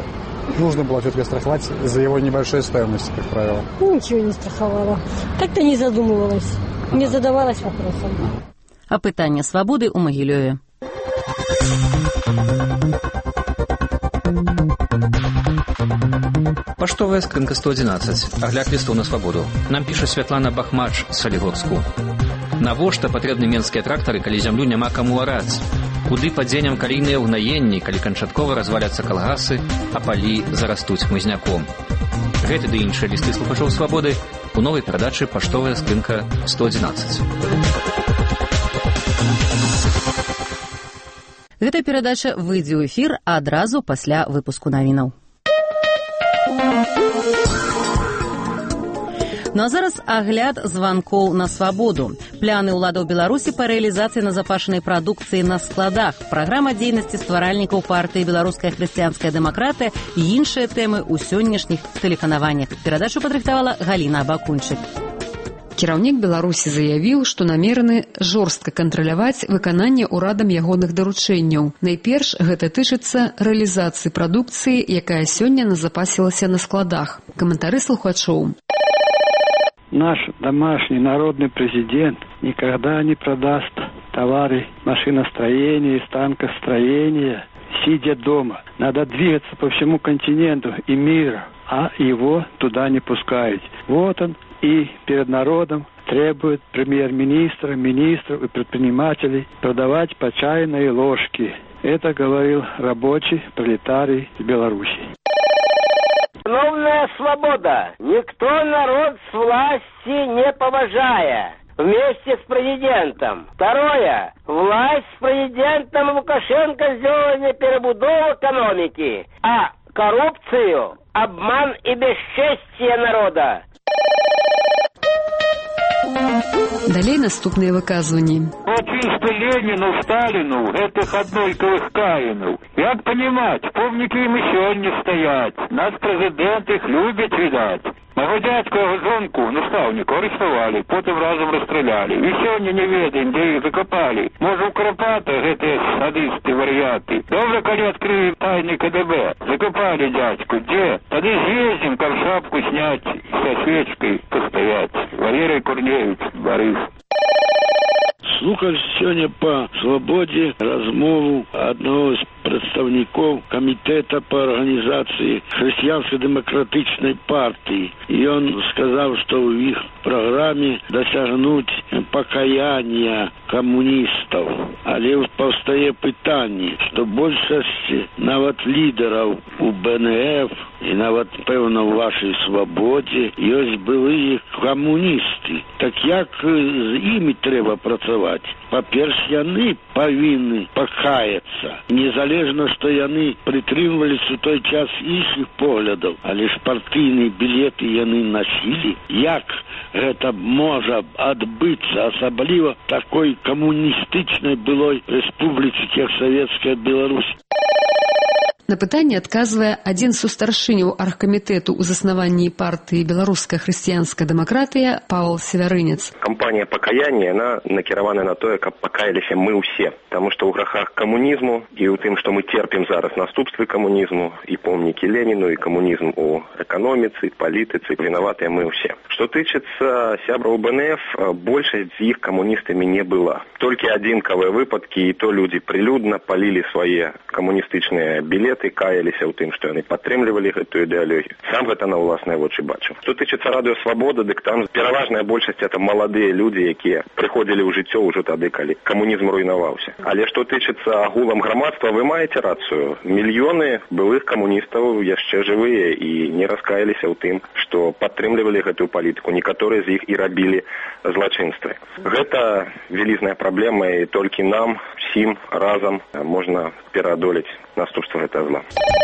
нужно было все-таки страховать за его небольшой стоимость, как правило. Ну, ничего не страховала. Как-то не задумывалась, не задавалась вопросом. Апытанне свабоды ў Магілёве. Паштовая скрынка сто одиннадцать. Агляд лістоў на свабоду. Нам піша Святлана Бахмач з Салігорску. Навошта патрэбны менскія трактары, калі зямлю няма каму араць? Куды падзенем калійныя ўгнаенні, калі канчаткова разваляцца калгасы, а палі зарастуць хмызняком? Гэты ды іншыя лісты слухачоў свабоды у новай перадачы «Паштовая скрынка сто одиннадцать». Гэта перадача выйдзе ў эфір адразу пасля выпуску навінаў. Ну а зараз агляд званкоў на свабоду. Пляны ўладаў Беларусі па рэалізацыі назапашанай прадукцыі на складах, праграма дзейнасці стваральнікаў партыі «Беларуская хрысціянская дэмакратыя» і іншыя тэмы ў сённяшніх тэлефанаваннях. Перадачу падрыхтавала Галіна Абакунчык. Кіраўнік Беларусі заявіў, што намерены жорстка кантраляваць выкананне ўрадам ягоных даручэнняў. Найперш гэта тычыцца рэалізацыі прадукцыі, якая сёння назапасілася на складах. Каментары слухачоў. Наш домашний народный президент никогда не продаст товары машиностроения и станкостроения, сидя дома. Надо двигаться по всему континенту и миру, а его туда не пускают. Вот он и перед народом требует премьер-министра, министров и предпринимателей продавать по чайной ложке. Это говорил рабочий пролетарий из Беларуси. Новая свобода. Никто народ с власти не поважая. Вместе с президентом. Второе. Власть с президентом Лукашенко сделали перебудову экономики, а коррупцию, обман и бесчестие народа. Далей наступныя выказванні. Чисто Ленину, Сталину, этих однойковых каинов. Як понимать, помники им и сегодня стоять. Наш президент их любит, видать. Мого дядьку його жонку, наставнику, арестовали, потім разом розстріляли. І сьогодні не ведаем, де їх закопали. Може, в Карпатах эти садисты, варіати. Добре, коли відкрили тайний КДБ. Закопали дядьку. Де? Тоді з'їздим, как шапку снять, со свечкой постоять. Валерий Корнеевич, Борис. Слухав сёння па свабодзе размову аднаго з прадстаўнікоў камітэта па арганізацыі хрысціянска-дэмакратычнай партыі. І ён сказаў, што ў іх праграме дасягнуць пакаяння камуністаў. Але паўстае пытанне, што большасць нават лідараў у Бэ Эн Эф і нават, пэўна, у вашай свабодзе ёсць былыя камуністы. Так як з імі трэба працаваць? Па-перш, яны павінны пакаяцца. Незалежна, што яны прытрымваліся ў той час іншых поглядаў, але ж партыйныя білеты яны насілі. Як гэта можа адбыцца, асабліва такой камуністычнай былой рэспубліцы, як Савецкая Беларусь? На пытанне адказвае адзін з старшыняў аргкамітэту ў заснаванні партыі «Беларуская хрысціянская дэмакратыя» Павел Севярынец. Кампанія пакаяння, яна накіравана на тое, каб пакаяліся мы ўсе. Таму што ў грахах камунізму і ў тым, што мы терпім зараз наступствы камунізму, і помнікі Леніну, і камунізм у эканоміцы, палітыцы, вінаватыя мы ўсе. Што тычыцца сябраў Бэ Эн Эф, большасць з іх камуністамі не была. Толькі адзінкавыя выпадкі, і то людзі прылюдна палілі свае камуністычныя білеты, каяліся ў тым, што яны падтрымлівалі гэтую ідэалогію. Сам гэта на ўласныя вочы бачыў. Што тычыцца радыё «Свабода», дык там пераважная большасць это маладыя людзі, якія прыходзілі ў жыццё ўжо тады, калі камунізм руйнаваўся. Але што тычыцца агулам грамадства, вы маеце рацыю. Мільёны былых камуністаў яшчэ жывыя і не раскаяліся ў тым, што падтрымлівалі гэтую палітыку. Некаторыя з іх і рабілі злачынствы. Гэта вялізная праблема, і толькі нам, всім разам можна пераадолець наступства гэтага зла.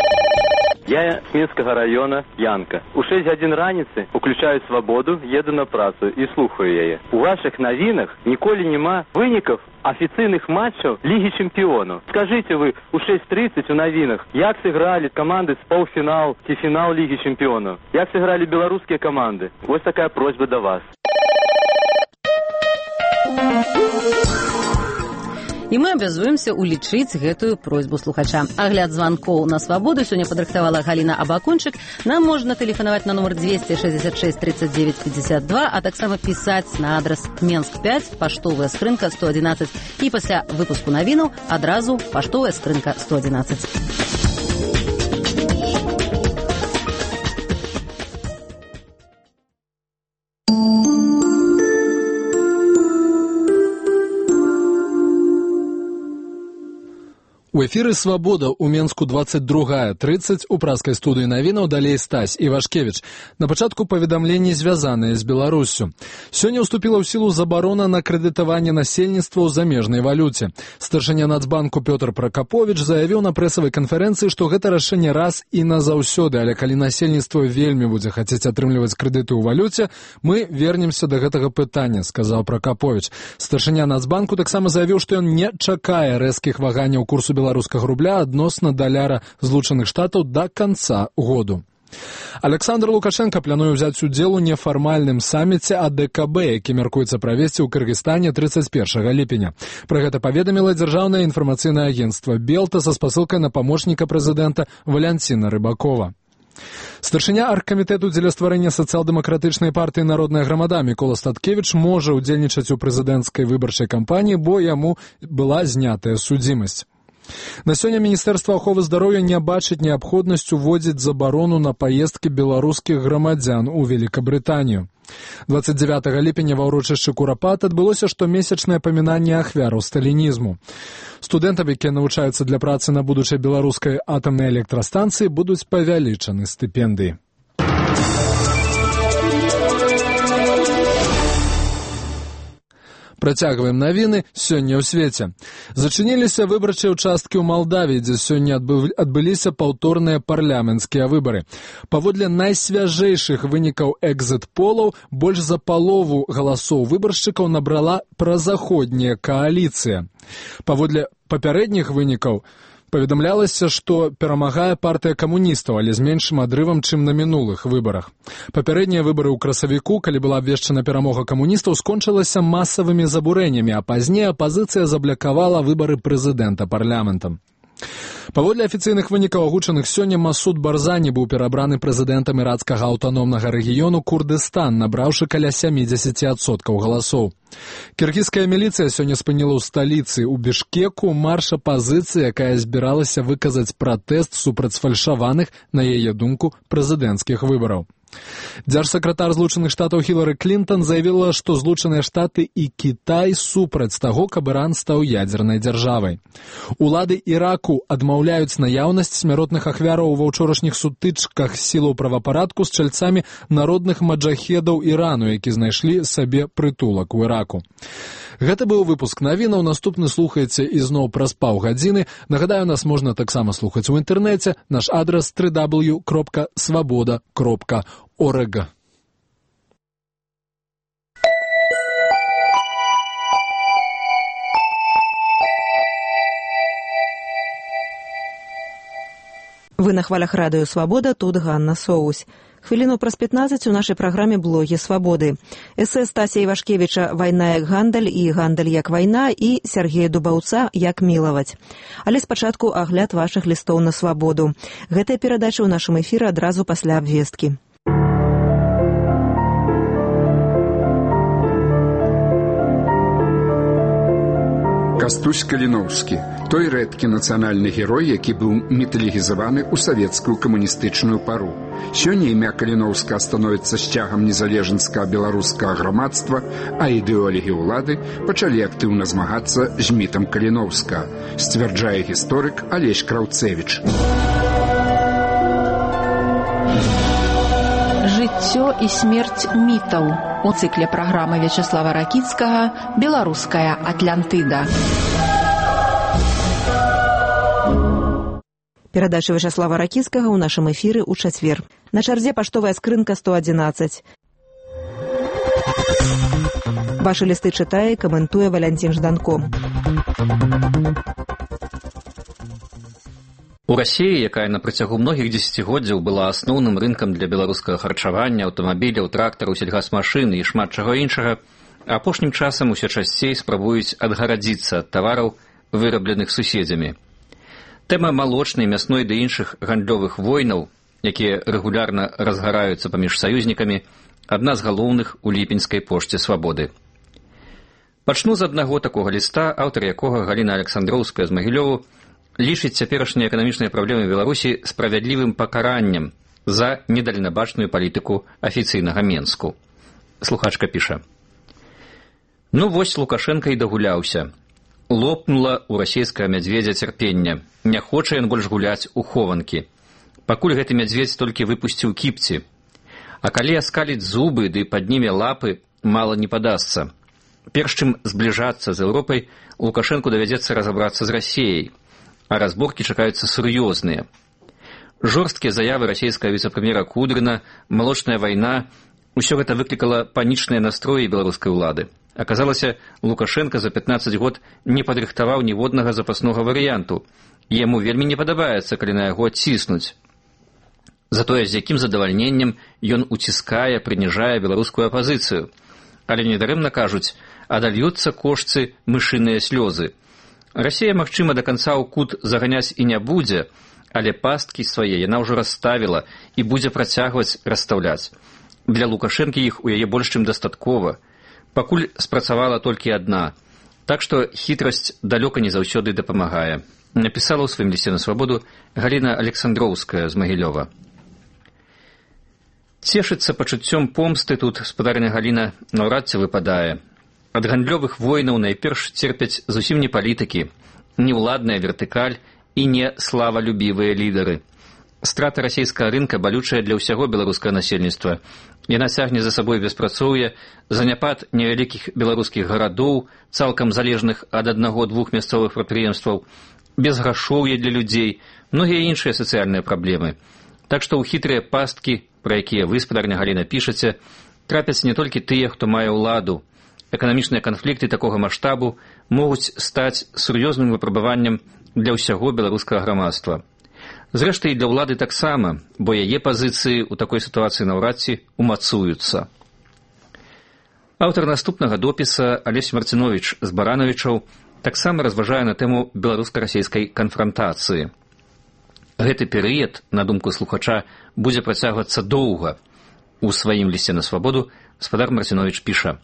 Я з Мінскага района, Янка. У шэсць гадзін раніцы уключаю «Свабоду», еду на працу і слухаю яе. У вашых навінах ніколі няма вынікаў афіцыйных матчаў Лігі чэмпіёнаў. Скажыце вы у шэсць трыццаць у навінах, як сыгралі каманды з паўфінал ці фінал Лігі чэмпіёнаў? Як сыгралі беларускія каманды? Вось такая просьба да вас. І мы абавязуемся улічыць гэтую просьбу слухача. Агляд званкоў на свабоду сёння падрыхтавала Галіна Абакончык. Нам можна тэлефанаваць на нумар двести шестьдесят шесть тридцать девять пятьдесят два, а таксама пісаць на адрас Менск пять, паштовая скрынка сто одиннадцать. І пасля выпуску навінаў адразу паштовая скрынка сто одиннадцать. У эфіры «Свабода» у Менску двадцать другая тридцать, у праскай студыі навінаў далей Стась Івашкевіч. На пачатку паведамленні, звязаныя з Беларуссю. Сёння ўступіла ў сілу забарона на крэдытаванне насельніцтва ў замежнай валюце. Старшыня Нацбанку Пётр Пракаповіч заявіў на прэсавай канферэнцыі, што гэта рашэнне раз і назаўсёды, але калі насельніцтва вельмі будзе хацець атрымліваць крэдыты ў валюце, мы вернемся да гэтага пытання, сказаў Пракаповіч. Старшыня Нацбанку таксама заявіў, што ён не чакае рэзкіх ваганняў курсу беларускага беларускага рубля адносна даляра Злучаных Штатаў да канца году. Александр Лукашенко плануе ўзяць удзел у нефармальным саміце А Дэ Ка Бэ, які мяркуецца правесці ў Кыргызстане тридцать первого ліпеня. Пра гэта паведаміла дзяржаўнае інфармацыйнае агенцтва Белта са спасылкай на памочніка прэзідэнта Валянціна Рыбакова. Старшыня аргкамітэту дзеля стварэння сацыял-дэмакратычнай партыі «Народная грамада» Мікола Статкевіч можа ўдзельнічаць у прэзідэнцкай выбарчай кампаніі, бо яму была знятая судзімасць. На сёння Міністэрства аховы здароўя не бачыць неабходнасць уводзіць забарону на паездкі беларускіх грамадзян у Великабрытанію. двадцать девятого ліпеня ва ўрочышчы Курапат адбылося штомесячнае памінанне ахвяраў сталінізму. Студэнтам, якія навучаюцца для працы на будучай беларускай атамнай электрастанцыі, будуць павялічаны стыпендыі. Працягваем навіны сёння ў свеце. Зачыніліся выбарчыя ўчасткі ў Малдавіі, дзе сёння адбыліся паўторныя парламенцкія выбары. Паводле найсвяжэйшых вынікаў экзіт-полаў, больш за палову галасоў выбаршчыкаў набрала празаходняя кааліцыя. Паводле папярэдніх вынікаў паведамлялася, што перамагае партыя камуністаў, але з меншым адрывам, чым на мінулых выбарах. Папярэднія выбары ў красавіку, калі была абвешчана перамога камуністаў, скончылася масавымі забурэннямі, а пазней апазіцыя заблакавала выбары прэзідэнта парламентам. Паводле афіцыйных вынікаў, агучаных сёння, Масуд Барзані быў перабраны прэзідэнтам іракскага аўтаномнага рэгіёну Курдыстан, набраўшы каля сямідзесят адсоткаў галасоў. Кіргізская міліцыя сёння спыніла ў сталіцы ў Бішкеку марш апазіцыі, якая збіралася выказаць пратэст супраць фальшаваных, на яе думку, прэзідэнцкіх выбараў. Дзяржсакратар Злучаных Штатаў Хілары Клінтон заявіла, што Злучаныя Штаты і Кітай супраць таго, каб Іран стаў ядзернай дзяржавай. Улады Іраку адмаўляюць наяўнасць смяротных ахвяраў ва ўчорашніх сутычках сілаў правапарадку з чальцамі народных маджахедаў Ірану, які знайшлі сабе прытулак у Іраку. Гэта быў выпуск навінаў, наступны слухаеце ізноў праз паўгадзіны. Нагадаю, нас можна таксама слухаць у інтэрнэце. Наш адрас дабл ю дабл ю дабл ю кропка свабода кропка орг. Вы на хвалях радыё «Свабода», тут Ганна Соусь. Хвіліну праз пятнадцаць у нашай праграме «Блогі свабоды». Эсэ Стася Івашкевіча «Вайна як гандаль» і «Гандаль як вайна» і Сергея Дубаўца «Як мілаваць». Але спачатку агляд вашых лістоў на свабоду. Гэтая перадача ў нашым эфіры адразу пасля абвесткі. Кастусь Каліноўскі, той рэдкі нацыянальны герой, які быў міталігізаваны ў савецкую камуністычную пару. Сёння імя Каліноўска становіцца сцягам незалежніцкага беларускага грамадства, а ідэолагі ўлады пачалі актыўна змагацца з мітам Каліноўска, сцвярджае гісторык Алесь Краўцевіч. Жыццё і смерць мітаў у цыкле праграмы Вячаслава Ракіцкага «Беларуская Атлантыда». Перадача Вячаслава Ракіцкага ў нашым эфіры ў чацвер. На чарзе паштовая скрынка сто одиннадцать. Вашы лісты чытае і каментуе Валянцін Жданко. У Расіі, якая на працягу многіх дзесяцігоддзяў была асноўным рынкам для беларускага харчавання, аўтамабіляў, трактараў, сельгасмашын і шмат чаго іншага, апошнім часам усё часцей спрабуюць адгарадзіцца ад тавараў, вырабленых суседзямі. Тэма малочнай, мясной ды іншых гандлёвых войнаў, якія рэгулярна разгараюцца паміж саюзнікамі, адна з галоўных у ліпеньскай пошце свабоды. Пачну з аднаго такога ліста, аўтар якога Галіна Александроўская з Магілёву лічыць цяперашнія эканамічныя праблемы Беларусі справядлівым пакараннем за недаленабачную палітыку афіцыйнага Менску. Слухачка піша: «Ну вось Лукашенко і дагуляўся. Лопнула у расійскага мядзведзя цярпення. Не хоча ён больш гуляць у хованкі. Пакуль гэты мядзведзь толькі выпусціў кіпці. А калі аскаліць зубы ды падніме лапы, мала не падасца. Перш чым збліжацца з Еўропай, Лукашенку давядзецца разабрацца з Расіяй, а разборкі чакаюцца сур'ёзныя. Жорсткія заявы расійскага віцэ-прэм'ера Кудрына, малочная вайна – усё гэта выклікала панічныя настроі беларускай улады. Аказалася, Лукашенко за пятнаццаць год не падрыхтаваў ніводнага запаснога варыянту. Яму вельмі не падабаецца, калі на яго ціснуць. Затое з якім задавальненнем ён уціскае, прыніжае беларускую апазіцыю. Але недарэмна кажуць, адальюцца кошцы мышыныя слёзы. Расія, магчыма, да канца ў кут заганяць і не будзе, але пасткі свае яна ўжо расставіла і будзе працягваць расстаўляць. Для Лукашэнкі іх у яе больш чым дастаткова. Пакуль спрацавала толькі адна. Так што хітрасць далёка не заўсёды дапамагае. Напісала ў сваім лісце на свабоду Галіна Александроўская з Магілёва. Цешыцца пачуццём помсты тут спадарня Галіна наўрад ці выпадае. Ад гандлёвых войнаў найперш церпяць зусім не палітыкі, не ўладная вертыкаль і не славалюбівыя лідары. Страта расійскага рынка балючая для ўсяго беларускага насельніцтва. Яна цягне за сабой беспрацоўе, заняпад невялікіх беларускіх гарадоў, цалкам залежных ад аднаго-двух мясцовых прадпрыемстваў, безграшоўе для людзей, многія іншыя сацыяльныя праблемы. Так што ў хітрыя пасткі, пра якія вы, спадарня Галіна, пішаце, трапяць не толькі тыя, хто мае ўладу. Эканамічныя канфлікты такога маштабу могуць стаць сур'ёзным выпрабаваннем для ўсяго беларускага грамадства. Зрэшты, і для ўлады таксама, бо яе пазіцыі ў такой сітуацыі наўрад ці умацуюцца. Аўтар наступнага допіса Алесь Марціновіч з Баранавічаў таксама разважае на тэму беларуска-расійскай канфрантацыі. Гэты перыяд, на думку слухача, будзе працягвацца доўга. У сваім лісце на свабоду спадар Марціновіч піша: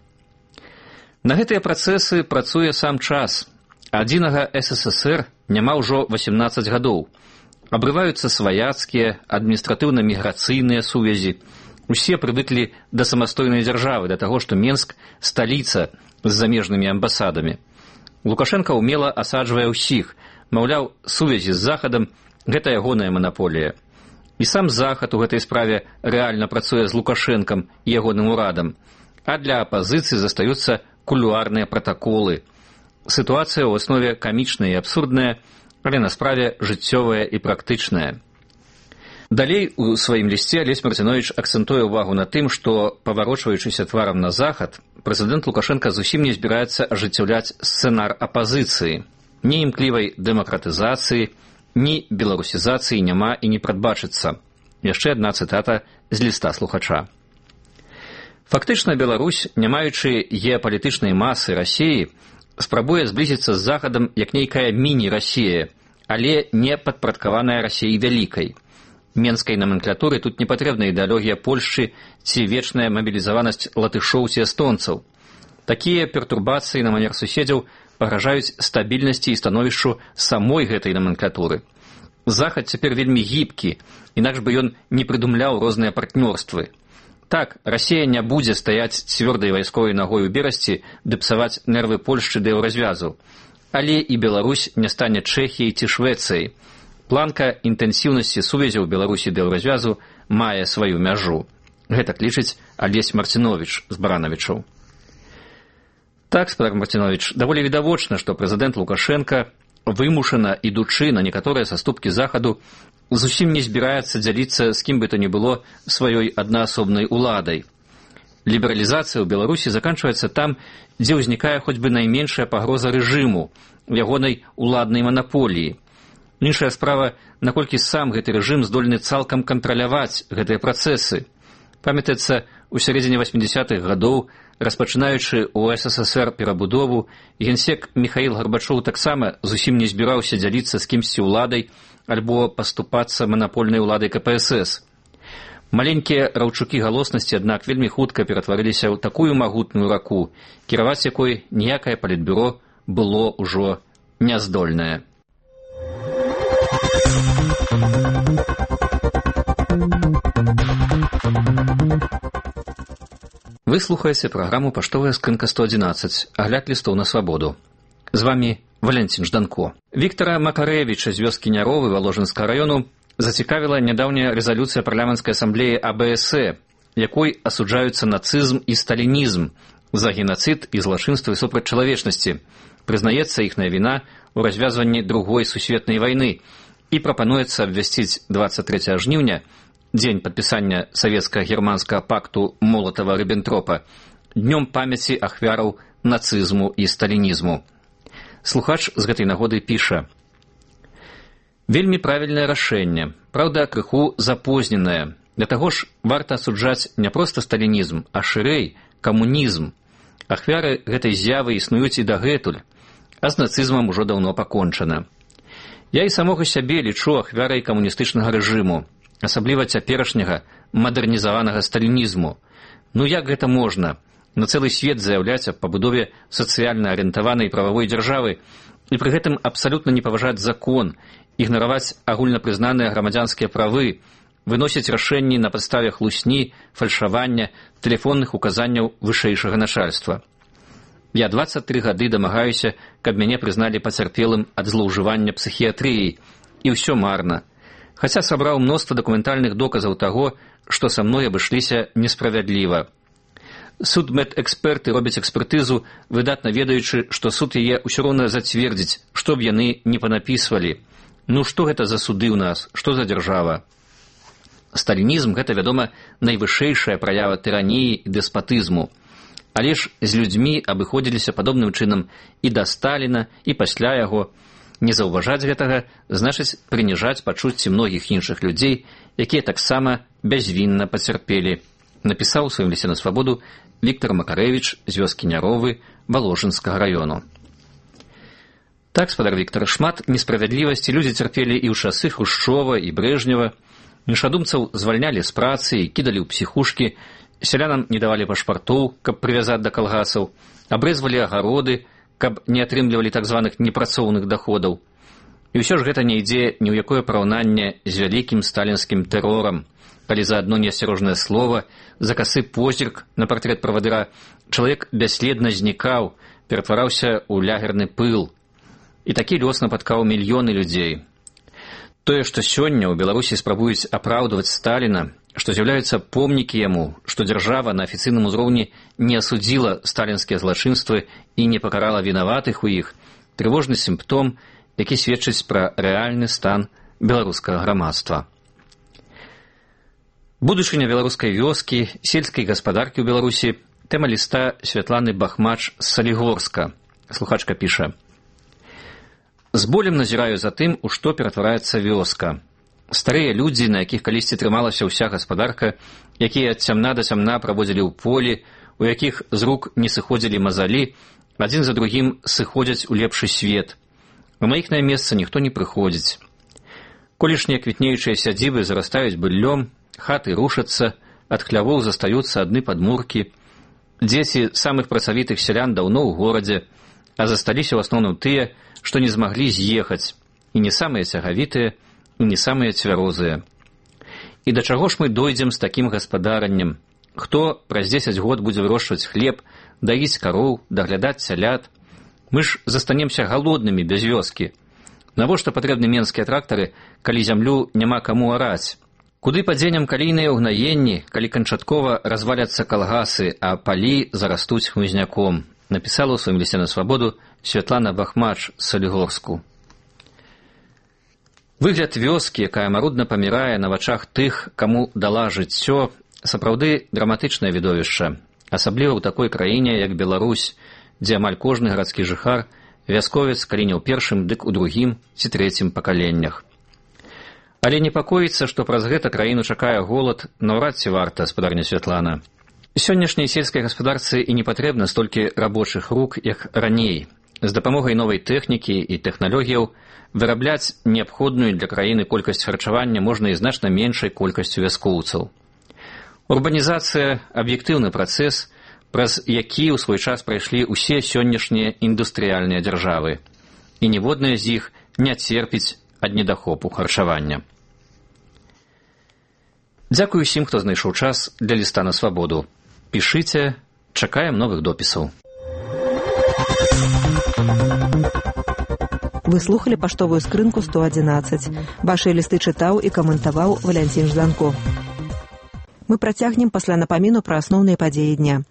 «На гэтыя працэсы працуе сам час. Адзінага эс эс эс эр няма ўжо васемнаццаць гадоў. Абрываюцца сваяцкія, адміністратыўна-міграцыйныя сувязі. Усе прывыклі да самастойнай дзяржавы, да таго, што Менск – сталіца з замежнымі амбасадамі. Лукашенко ўмела асаджвае ўсіх, маўляў, сувязі з Захадам – гэта ягоная манаполія. І сам Захад у гэтай справе рэальна працуе з Лукашэнкам і ягоным урадам, а для апазіцыі застаюцца кулуарныя пратаколы. Сітуацыя ў аснове камічная і абсурдная, але на справе жыццёвая і практычная». Далей у сваім лісце Алесь Марціновіч акцэнтуе ўвагу на тым, што, паварочваючыся тварам на захад, прэзідэнт Лукашенка зусім не збіраецца ажыццяўляць сцэнар апазіцыі. Ні імклівай дэмакратызацыі, ні беларусізацыі няма і не прадбачыцца. Яшчэ адна цытата з ліста слухача. Фактычна Беларусь, не маючы геапалітычнай масы Расіі, спрабуе зблізіцца з Захадам як нейкая міні-Расія, але не падпарадкаваная Расіяй вялікай. Менскай номенклатуры тут не патрэбна ідэалогія Польшчы ці вечная мабілізаванасць латышоў ці эстонцаў. Такія пертурбацыі на манер суседзяў пагражаюць стабільнасці і становішчу самой гэтай номенклатуры. Захад цяпер вельмі гібкі, інакш бы ён не прыдумляў розныя партнёрствы. Так, Расія не будзе стаяць цвёрдай вайсковай нагой у берасці ды псаваць нервы Польшчы да еўразвязу. Але і Беларусь не стане Чэхіяй ці Швэцыяй. Планка інтэнсіўнасці сувязяў Беларусі да еўразвязу мае сваю мяжу. Гэтак лічыць Алесь Марціновіч з Баранавічаў. Так, спадар Марціновіч, даволі відавочна, што прэзідэнт Лукашенка, вымушана ідучы на некаторыя саступкі Захаду, зусім не збіраецца дзяліцца з кім бы то ні было сваёй аднаасобнай уладай. Лібералізацыя ў Беларусі заканчваецца там, дзе ўзнікае хоць бы найменшая пагроза рэжыму, ягонай уладнай манаполіі. Іншая справа, наколькі сам гэты рэжым здольны цалкам кантраляваць гэтыя працэсы. Памятаецца, у сярэдзіне васьмідзясятых гадоў Распачынаючы ў эс эс эс эр перабудову, генсек Міхаіл Гарбачоў таксама зусім не збіраўся дзяліцца з кімсьці ўладай альбо паступацца манапольнай уладай ка пэ эс эс. Маленькія раўчукі галоснасці, аднак, вельмі хутка ператварыліся ў такую магутную раку, кіраваць якой ніякае палітбюро было ўжо няздольнае. Вы слухаеце праграму «Паштовая скрынка сто адзінаццаць», агляд лістоў на свабоду. З вамі Валянцін Жданко. Віктара Макарэвіча з вёскі Няровы Валожынскага раёну зацікавіла нядаўняя рэзалюцыя парламенцкай асамблеі а бэ эс э, якой асуджаюцца нацызм і сталінізм за генацыд і злачынствы супраць чалавечнасці. Прызнаецца іхная віна ў развязванні другой сусветнай вайны і прапануецца абвясціць дваццаць трэцяга жніўня, дзень падпісання савецка-германскага пакту Молатава-Ріббентропа, днём памяці ахвяраў нацызму і сталінізму. Слухач з гэтай нагоды піша: «Вельмі правільнае рашэнне, праўда, крыху запозненае. Для таго ж варта асуджаць не проста сталінізм, а шырэй камунізм. Ахвяры гэтай з'явы існуюць і дагэтуль, а з нацызмам ужо даўно пакончана. Я і самога сябе лічу ахвярай камуністычнага рэжыму, асабліва цяперашняга мадэрнізаванага сталінізму. Ну як гэта можна? На цэлы свет заяўляць аб пабудове сацыяльна арыентаванай прававой дзяржавы і пры гэтым абсалютна не паважаць закон, ігнараваць агульнапрызнаныя грамадзянскія правы, выносіць рашэнні на падставе хлусні, фальшавання, тэлефонных указанняў вышэйшага начальства. Я дваццаць тры гады дамагаюся, каб мяне прызналі пацярпелым ад злоўжывання псіхіятрыяй, і ўсё марна. Хаця сабраў мноства дакументальных доказаў таго, што са мной абышліся несправядліва. Судмедэксперты робяць экспертызу, выдатна ведаючы, што суд яе ўсё роўна зацвердзіць, што б яны не панапісвалі. Ну што гэта за суды ў нас, што за дзяржава? Сталінізм – гэта, вядома, найвышэйшая праява тыраніі і дэспатызму. Але ж з людзьмі абыходзіліся падобным чынам і да Сталіна, і пасля яго. Не заўважаць гэтага значыць прыніжаць пачуцці многіх іншых людзей, якія таксама бязвінна пацярпелі. Напісаў у сваім лісце на свабоду Віктар Макарэвіч з вёскі Няровы Валожынскага раёну. Так, спадар Віктар, шмат несправядлівасці людзі цярпелі і ў часы Хрушчова і Брэжнева. Іншадумцаў звальнялі з працы і кідалі ў псіхушкі, сялянам не давалі пашпартоў, каб прывязаць да калгасаў, абрэзвалі агароды, каб не атрымлівалі так званых непрацоўных даходаў. І ўсё ж гэта не ідзе ні ў якое параўнанне з вялікім сталінскім тэрорам, калі за адно неасцярожнае слова, за касы позірк на партрэт правадыра чалавек бясследна знікаў, ператвараўся ў лягерны пыл. І такі лёс напаткаў мільёны людзей. Тое, што сёння ў Беларусі спрабуюць апраўдваць Сталіна, што з'яўляюцца помнікі яму, што дзяржава на афіцыйным узроўні не асудзіла сталінскія злачынствы і не пакарала вінаватых у іх, трывожны сімптом, які сведчыць пра рэальны стан беларускага грамадства. Будучыня беларускай вёскі, сельскай гаспадаркі ў Беларусі – тэма ліста Святланы Бахмач з Салігорска. Слухачка піша: «З болем назіраю за тым, у што ператвараецца вёска. Старыя людзі, на якіх калісьці трымалася ўся гаспадарка, якія ад цямна да цямна праводзілі ў полі, у якіх з рук не сыходзілі мазалі, адзін за другім сыходзяць у лепшы свет. У маіхнае месца ніхто не прыходзіць. Колішнія квітнеючыя сядзібы зарастаюць быллём, хаты рушацца, ад хлявоў застаюцца адны падмуркі. Дзеці самых працавітых сялян даўно ў горадзе, а засталіся ў асноўным тыя, што не змаглі з'ехаць, і не самыя цягавітыя, і не самыя цвярозыя. І да чаго ж мы дойдзем з такім гаспадараннем? Хто праз дзесяць год будзе вырошчваць хлеб, даіць кароў, даглядаць цялят? Мы ж застанемся галоднымі без вёскі. Навошта патрэбны менскія трактары, калі зямлю няма каму араць? Куды падзенем калійныя ўгнаенні, калі канчаткова разваляцца калгасы, а палі зарастуць хмызняком? Напісала ў сваім лісце на свабоду Святлана Бахмач з Салігорску. Выгляд вёскі, якая марудна памірае на вачах тых, каму дала жыццё, сапраўды драматычнае відовішча, асабліва ў такой краіне, як Беларусь, дзе амаль кожны гарадскі жыхар вясковец, калі не ў першым, дык у другім ці трэцім пакаленнях. Але непакоіцца, што праз гэта краіну чакае голад, наўрад ці варта, спадарня Святлана. Сённяшняй сельскай гаспадарцы і не патрэбна столькі рабочых рук, як раней. З дапамогай новай тэхнікі і тэхналогіяў вырабляць неабходную для краіны колькасць харчавання можна і значна меншай колькасцю вяскоўцаў. Урбанізацыя – аб'ектыўны працэс, праз які ў свой час прайшлі ўсе сённяшнія індустрыяльныя дзяржавы, і ніводная з іх не церпіць ад недахопу харчавання. Дзякую усім, хто знайшоў час для ліста на свабоду. Пішыце, чакаем новых допісаў. Вы слухали паштовую скрынку сто адзінаццаць. Вашыя лісты чытаў і каментаваў Валянцін Жданко. Мы працягнем пасля напаміну пра асноўныя падзеі дня.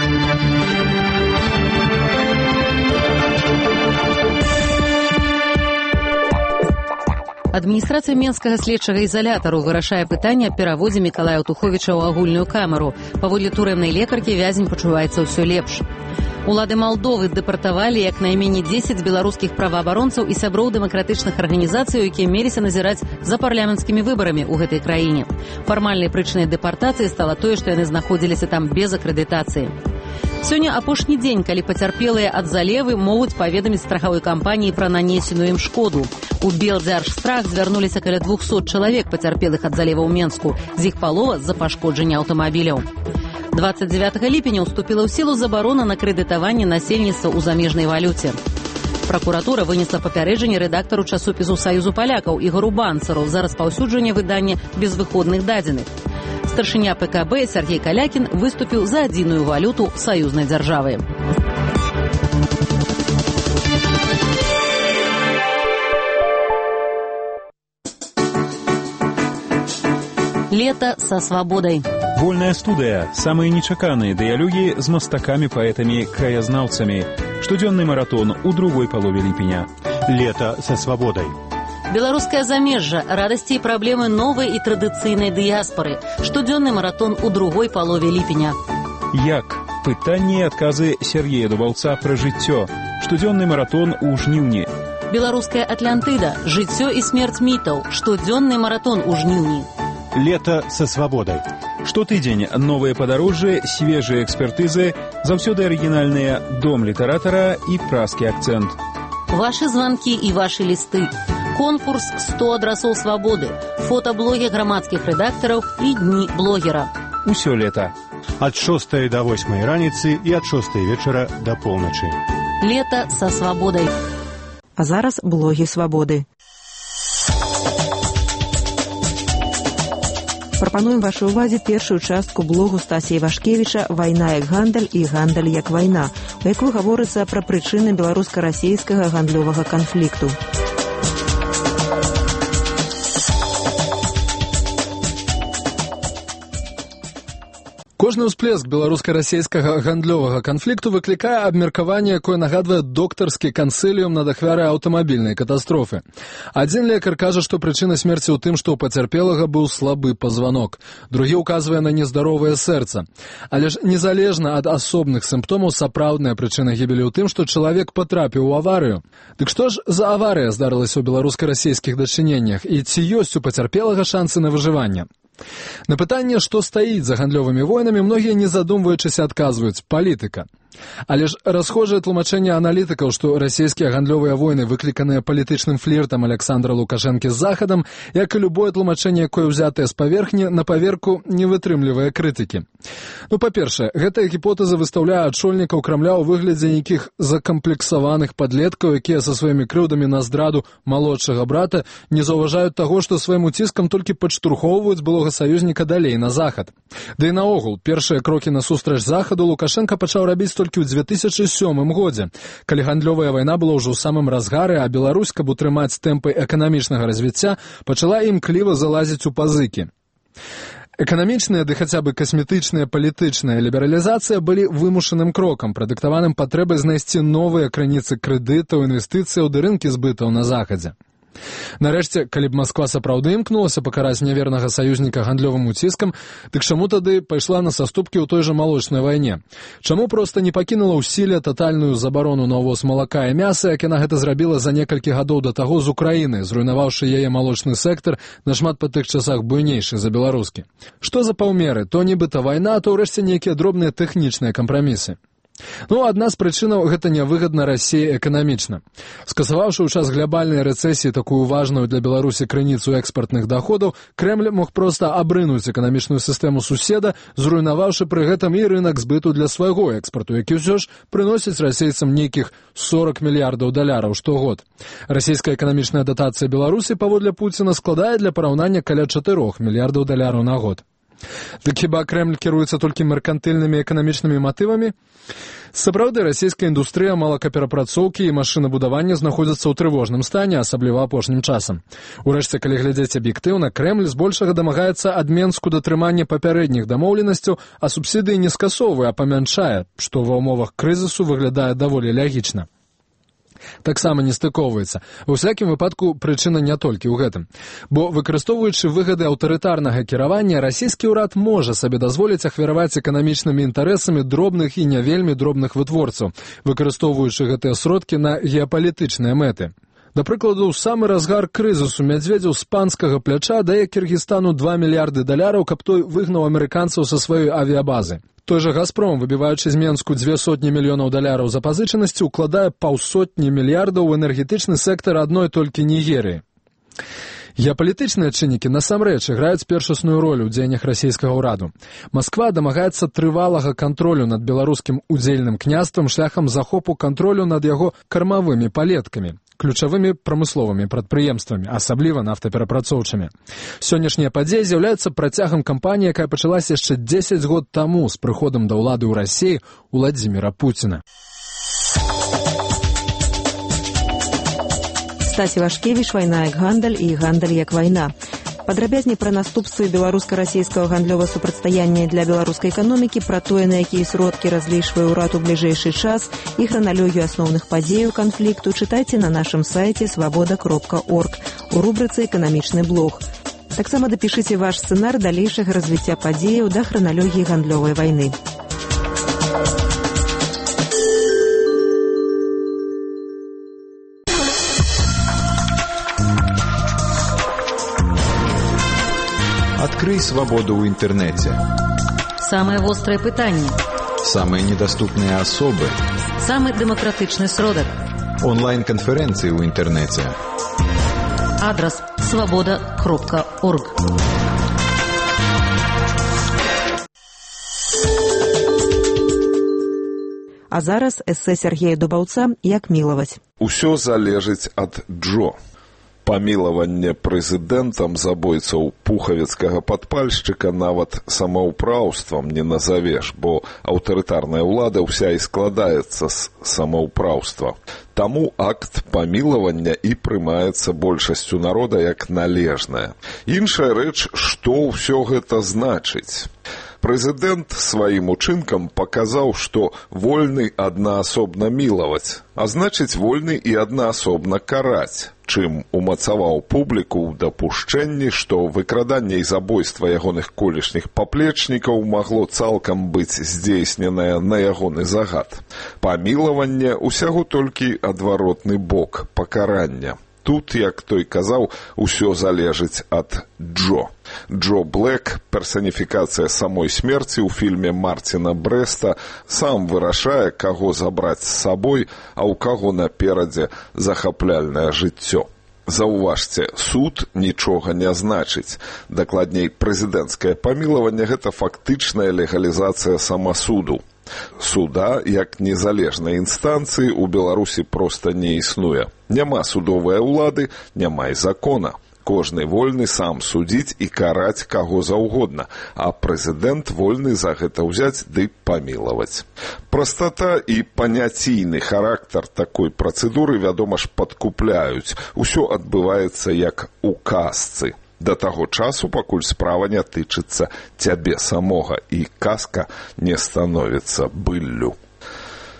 Адміністрацыя Менскага следчага ізалятару вырашае пытанне аб пераводзе Мікалая Туховіча ў агульную камеру. Паводле турэмнай лекаркі вязень пачуваецца ўсё лепш. Улады Малдовы дэпартавалі як найменей дзесяць беларускіх праваабаронцаў і сяброў дэмакратычных арганізацый, якія меліся назіраць за парламенцкімі выбарамі ў гэтай краіне. Фармальнай прычынай дэпартацыі стала тое, што яны знаходзіліся там без акрэдытацыі. Сёння апошні дзень, калі пацярпелыя ад залевы могуць паведаміць страхавой кампаніі пра нанесеную ім шкоду. У Белдзяржстрах звярнуліся каля двухсот чалавек пацярпелых ад залева ў Менску, з іх палова за пашкоджанне аўтамабіляў. двадцать девятого ліпеня ўступіла ў сілу забарона на крэдытаванне насельніцтва ў замежнай валюце. Пракуратура вынесла папярэджанне рэдактару часопісу Саюзу палякаў Ігору Банцару за распаўсюджванне выдання безвыходных дадзеных. Старшыня пэ ка бэ Сергей Калякін выступіў за адзіную валюту саюзнай дзяржавы. Лето со свободой. Вольная студыя. Самыя нечаканыя дыялогі з мастакамі, паэтамі, краязнаўцамі. Штодзённы маратон у другой палове ліпеня. Лето со свободой. Беларускае замежжа, радасці і праблемы новай і традыцыйнай дыяспары. Штодзённы маратон у другой палове ліпеня. Як? Пытанні і адказы Сергея Дубаўца пра жыццё. Штодзённы маратон у жніўні. Беларуская Атлантыда. Жыццё і смерць мітаў. Штодзённы маратон у жніўні. Лето со свободой. Штотыдзень новыя падарожжы, свежыя экспертызы, заўсёды арыгінальныя дом літаратара і празкі акцэнт. Вашы званкі і вашы лісты. Конкурс сто адрасоў свабоды. Фотаблогі грамадскіх рэдактараў і дні блогера. Усё лета. Ад шостай да восьмай раніцы і ад шостай вечара да поўначы. Лето со свободой. А зараз блогі свабоды. Прапануем вашай увазе першую частку блогу Стасія Івашкевіча «Вайна як гандаль» і «Гандаль як вайна», у якой гаворыцца пра прычыны беларуска-расійскага гандлёвага канфлікту. Кожны ўсплеск беларуска-расійскага гандлёвага канфлікту выклікае абмеркаванне, якое нагадвае доктарскі кансіліум над ахвярай аўтамабільнай катастрофы. Адзін лекар кажа, што прычына смерці ў тым, што ў пацярпелага быў слабы пазванок. Другі ўказвае на нездаровае сэрца. Але ж незалежна ад асобных сімптомаў, сапраўдная прычына гібелі ў тым, што чалавек патрапіў у аварыю. Дык што ж за аварыя здарылася ў беларуска-расійскіх дачыненнях і ці ёсць у пацярпелага шансы на выжыванне? На пытанне, што стаіць за гандлёвымі войнамі, многія, не задумваючыся, адказваюць – палітыка. Але ж расхожае тлумачэнне аналітыкаў, што расійскія гандлёвыя войны выкліканыя палітычным фліртам Александра Лукашэнкі з Захадам, як і любое тлумачэнне, якое ўзятае з паверхні, на паверку не вытрымлівае крытыкі. Ну, па-першае, гэтая гіпотэза выстаўляе адшольнікаў Крамля ў выглядзе нейкіх закамплексаваных падлеткаў, якія са сваімі крыўдамі на здраду малодшага брата не заўважаюць таго, што сваім уціскам толькі падштурхоўваюць былога саюзніка далей на Захад. Да і наогул, першыя крокі насустрач Захаду Лукашэнка пачаў рабіць толькі ў дзве тысячы сёмым годзе, калі гандлёвая вайна была ўжо ў самым разгары, а Беларусь, каб утрымаць тэмпы эканамічнага развіцця, пачала імкліва залазіць у пазыкі. Эканамічная, ды хаця бы касметычная палітычная лібералізацыя былі вымушаным крокам, прадыктаваным патрэбай знайсці новыя крыніцы крэдытаў, інвестыцыяў ды рынкі збытаў на Захадзе. Нарэшце, калі б Масква сапраўды імкнулася пакараць нявернага саюзніка гандлёвым уціскам, дык чаму тады пайшла на саступкі ў той жа малочнай вайне? Чаму проста не пакінула ў сіле татальную забарону на ўвоз малака і мяса, як яна гэта зрабіла за некалькі гадоў да таго з Украіны, зруйнаваўшы яе молочны сектар, нашмат па тых часах буйнейшы за беларускі? Што за паўмеры? То нібыта вайна, то ўрэшце нейкія дробныя тэхнічныя кампрамісы. Ну, адна з прычынаў гэта нявыгадна Расіі эканамічна. Скасаваўшы ў час глобальнай рэцэсіі такую важную для Беларусі крыніцу экспартных доходаў, Крэмль мог проста абрынуць эканамічную сістэму суседа, зруйнаваўшы пры гэтым і рынак збыту для свайго экспарту, які ўсё ж прыносіць расейцам нейкіх сорок мільярдаў даляраў штогод. Расійская эканамічная датацыя Беларусі паводле Пуціна складае для параўнання каля чатырох мільярдаў даляраў на год. Дык хіба Крэмль кіруецца толькі меркантыльнымі эканамічнымі матывамі? Сапраўды, расійская індустрыя малакаперапрацоўкі і машынабудавання знаходзяцца ў трывожным стане, асабліва апошнім часам. Урэшце, калі глядзець аб'ектыўна, Крэмль збольшага дамагаецца ад Менску датрымання папярэдніх дамоўленасцяў, а субсідыі не скасоўвае, а памяншае, што ва ўмовах крызісу выглядае даволі лягічна. Таксама не стыкоўваецца. Ва ўсякім выпадку прычына не толькі ў гэтым. Бо, выкарыстоўваючы выгады аўтарытарнага кіравання, расійскі ўрад можа сабе дазволіць ахвяраваць эканамічнымі інтарэсамі дробных і не вельмі дробных вытворцаў, выкарыстоўваючы гэтыя сродкі на геапалітычныя мэты. Да прыкладу, ў самы разгар крызісу Мядзведзеў з панскага пляча дае Кіргізстану два мільярды даляраў, каб той выгнаў амерыканцаў са сваёй авіябазы. Той жа «Газпром», выбіваючы з Менску дзве сотні мільёнаў даляраў запазычанасці, укладае паўсотні мільярдаў у энергетычны сектар адной толькі Нігерыі. Геапалітычныя чыннікі насамрэч іграюць першасную ролю ў дзеяннях расійскага ўраду. Масква дамагаецца трывалага кантролю над беларускім удзельным княствам шляхам захопу кантролю над яго кармавымі палеткамі, ключавымі прамысловымі прадпрыемствамі, асабліва нафтаперапрацоўчымі. Сённяшнія падзеі з'яўляюцца працягам кампаніі, якая пачалася яшчэ дзесяць год таму з прыходам да ўлады ў Расіі Уладзіміра Пуціна. Стасі Вашкевіч, «Вайна як гандаль» і «Гандаль як вайна». Падрабязней пра наступствы беларуска-расійскага гандлёвага супрацьстаяння для беларускай эканомікі, пра тое, на якія сродкі разлічвае ўрад у бліжэйшы час і храналогію асноўных падзеяў канфлікту чытайце на нашым сайце свабода кропка орг у рубрыцы «Эканамічны блог». Таксама дапішыце ваш сцэнар далейшага развіцця падзеяў да храналогіі гандлёвай вайны. Открой свободу в интернете. Самые острые пытания. Самые недоступные особы. Самый демократичный сродок. Онлайн-конференции в интернете. Адрес свобода кропка орг. А зараз эсэ Сергея Дубаўца «Як мілаваць». Усё залежыць ад Джо. Памілаванне прэзідэнтам забойцаў пухавецкага падпальшчыка нават самаўпраўствам не назавеш, бо аўтарытарная ўлада ўся і складаецца з самаўпраўства. Таму акт памілавання і прымаецца большасцю народа як належнае. Іншая рэч, што ўсё гэта значыць? Прэзідэнт сваім учынкам паказаў, што вольны аднаасобна мілаваць, а значыць вольны і аднаасобна караць, чым умацаваў публіку ў дапушчэнні, што выкраданне і забойства ягоных колішніх паплечнікаў магло цалкам быць здзейсненае на ягоны загад. Памілаванне ўсяго толькі адваротны бок пакарання. Тут, як той казаў, усё залежыць ад Джо. Джо Блэк, персаніфікацыя самой смерці ў фільме Марціна Брэста, сам вырашае, каго забраць з сабой, а ў каго наперадзе захапляльнае жыццё. Заўважце, суд нічога не значыць. Дакладней, прэзідэнцкае памілаванне – гэта фактычная легалізацыя самасуду. Суда, як незалежнай інстанцыі, у Беларусі проста не існуе. Няма судовай улады, няма і закона. Кожны вольны сам судзіць і караць каго заўгодна, а прэзідэнт вольны за гэта ўзяць ды памілаваць. Прастата і паняційны характар такой працэдуры, вядома ж, падкупляюць. Усё адбываецца як у казцы. Да таго часу, пакуль справа не тычыцца цябе самога, і казка не становіцца быллю.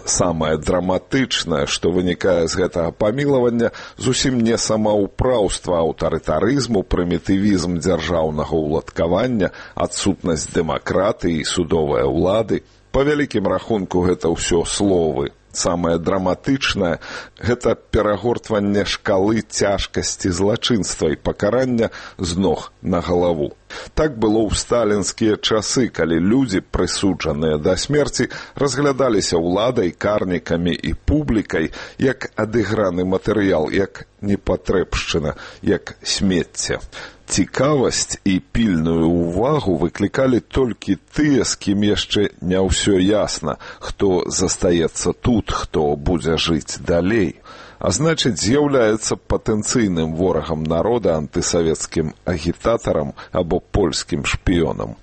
Самае драматычнае, што вынікае з гэтага памілавання, зусім не самаўпраўства аўтарытарызму, прымітывізм дзяржаўнага ўладкавання, адсутнасць дэмакратыі і судовай улады. Па вялікім рахунку гэта ўсё словы. Самае драматычнае – гэта перагортванне шкалы цяжкасці злачынства і пакарання з ног на галаву. Так было ў сталінскія часы, калі людзі, прысуджаныя да смерці, разглядаліся ўладай, карнікамі і публікай як адыграны матэрыял, як непатрэбшчына, як смецце. Цікавасць і пільную ўвагу выклікалі толькі тыя, з кім яшчэ не ўсё ясна, хто застаецца тут, хто будзе жыць далей. А значыць, з'яўляецца патэнцыйным ворагам народа, антысавецкім агітатарам або польскім шпіёнам.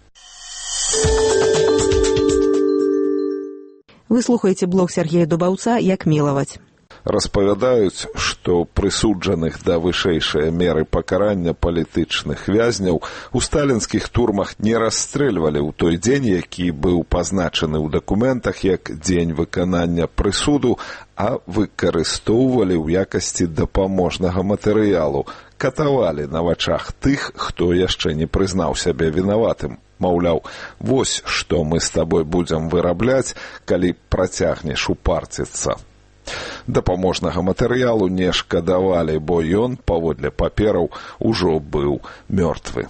Вы слухаеце блог Сергея Дубаўца «Як мілаваць». Распавядаюць, што прысуджаных да вышэйшай меры пакарання палітычных вязняў у сталінскіх турмах не расстрэльвалі ў той дзень, які быў пазначаны ў дакументах як дзень выканання прысуду, а выкарыстоўвалі ў якасці дапаможнага матэрыялу, катавалі на вачах тых, хто яшчэ не прызнаў сябе вінаватым. Маўляў, вось што мы з табой будзем вырабляць, калі працягнеш упарціцца. Дапаможнага матэрыялу не шкадавалі, бо ён, паводле папераў, ужо быў мёртвы.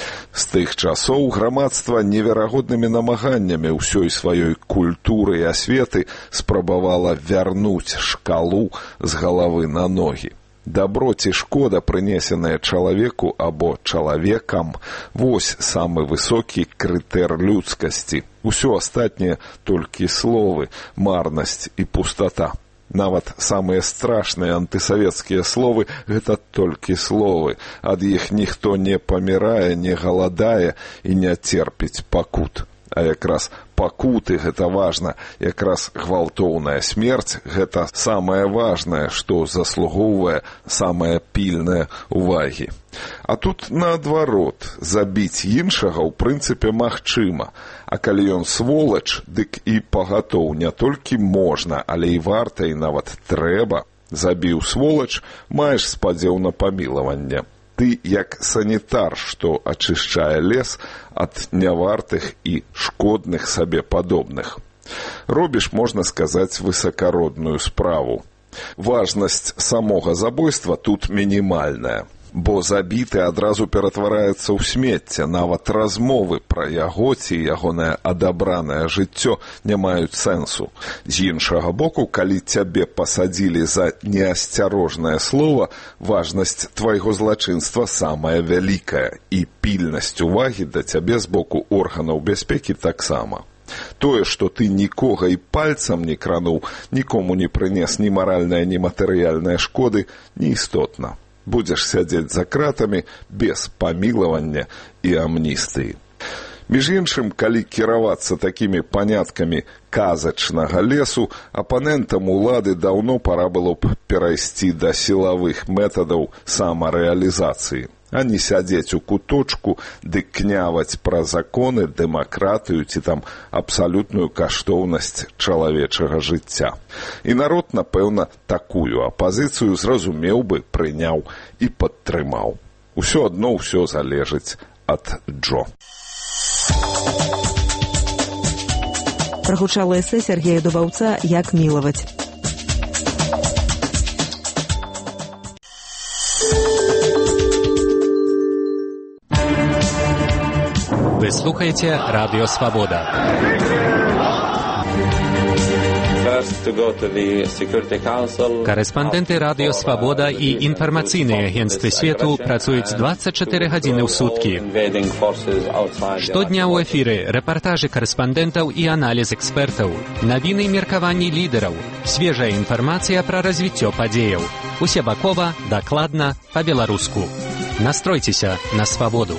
З тых часоў грамадства неверагоднымі намаганнямі ўсёй сваёй культуры і асветы спрабавала вярнуць шкалу з галавы на ногі. Дабро ці шкода, прынесенае чалавеку або чалавекам, вось самы высокі крытэр людскасці. Усё астатняе толькі словы, марнасць і пустата. Нават самыя страшныя антысавецкія словы – гэта толькі словы. Ад іх ніхто не памірае, не галадае і не церпіць пакут. А якраз пакуты – гэта важна, якраз гвалтоўная смерць – гэта самае важнае, што заслугоўвае самае пільнае ўвагі. А тут наадварот, забіць іншага ў прынцыпе магчыма. А калі ён сволач, дык і пагатоў не толькі можна, але і варта, і нават трэба. Забіў сволач, маеш спадзеў на памілаванне. Ты як санітар, што ачышчае лес ад нявартых і шкодных сабе падобных. Робіш, можна сказаць, высакародную справу. Важнасць самога забойства тут мінімальная. Бо забіты адразу ператвараецца ў смецце, нават размовы пра яго ці ягонае адабранае жыццё не маюць сэнсу. З іншага боку, калі цябе пасадзілі за неасцярожнае слова, важнасць твайго злачынства самая вялікая, і пільнасць увагі да цябе з боку органаў бяспекі таксама. Тое, што ты нікога і пальцам не крануў, нікому не прынес ні маральнае, ні матэрыяльнае шкоды, неістотна. Будзеш сядзець за кратамі без памілавання і амністыі. Між іншым, калі кіравацца такімі паняткамі казачнага лесу, апанентам улады даўно пара было б перайсці да сілавых метадаў самарэалізацыі, а не сядзець у куточку ды княваць пра законы, дэмакратыю ці там абсалютную каштоўнасць чалавечага жыцця. І народ, напэўна, такую апазіцыю зразумеў бы, прыняў і падтрымаў. Усё адно ўсё залежыць ад Джо. Прагучала эсэ Сергея Дубаўца «Як мілаваць». Вы слухаете Радио Свобода. Корэспандэнты Радио Свобода і інфармацыйныя агенцтвы свету працуюць дваццаць чатыры гадзіны ў суткі. Штодня ў эфіры рэпартажы корэспандэнтаў і аналіз экспертаў, навіны і меркаванні лідараў, свежая інфармацыя пра развіццё падзеяў. Усебакова, дакладна, па-беларуску. Настройцеся на свабоду.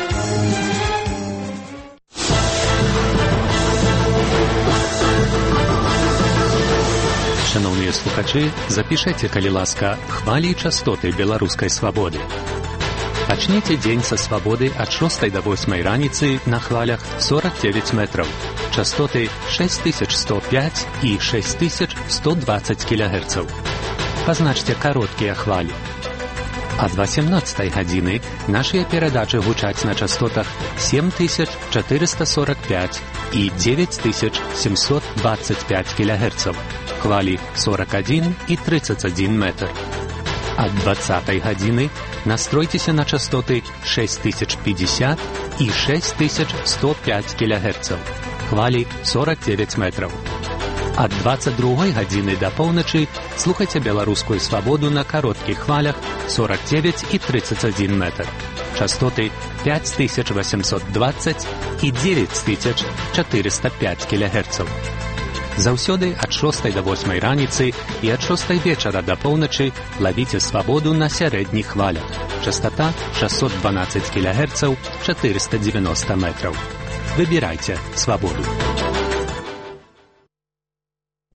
Шановныя слухачы, запішайце, калі ласка, хвалі і частоты беларускай свабоды. Пачніце дзень са свабоды ад шостай да восьмай раніцы на хвалях сорок девять метраў. Частоты шесть тысяч сто пять і шесть тысяч сто двадцать кілогерцаў. Пазначце кароткія хвалі. Ад восемнадцатай гадзіны нашыя перадачы гучаць на частотах семь тысяч четыреста сорок пять і девять тысяч семьсот двадцать пять кілогерцаў. Хвалі сорок один і тридцать один метр. Ад двадцатай гадзіны настройцеся на частоты шесть тысяч пятьдесят і шесть тысяч сто пять кілогерцаў. Хвалі сорок девять метраў. Ад двадцать другой гадзіны да поўначы слухайце беларускую свабоду на кароткіх хвалях сорок девять і тридцать один метр. Частоты пять тысяч восемьсот двадцать і девять тысяч четыреста пять кілогерцаў. Заўсёды ад шостай да восьмай раніцы і ад шостай вечара да поўначы лавіце свабоду на сярэдніх хвалях. Частота шестьсот двенадцать кілогерцаў, четыреста девяносто метраў. Выбірайце свабоду.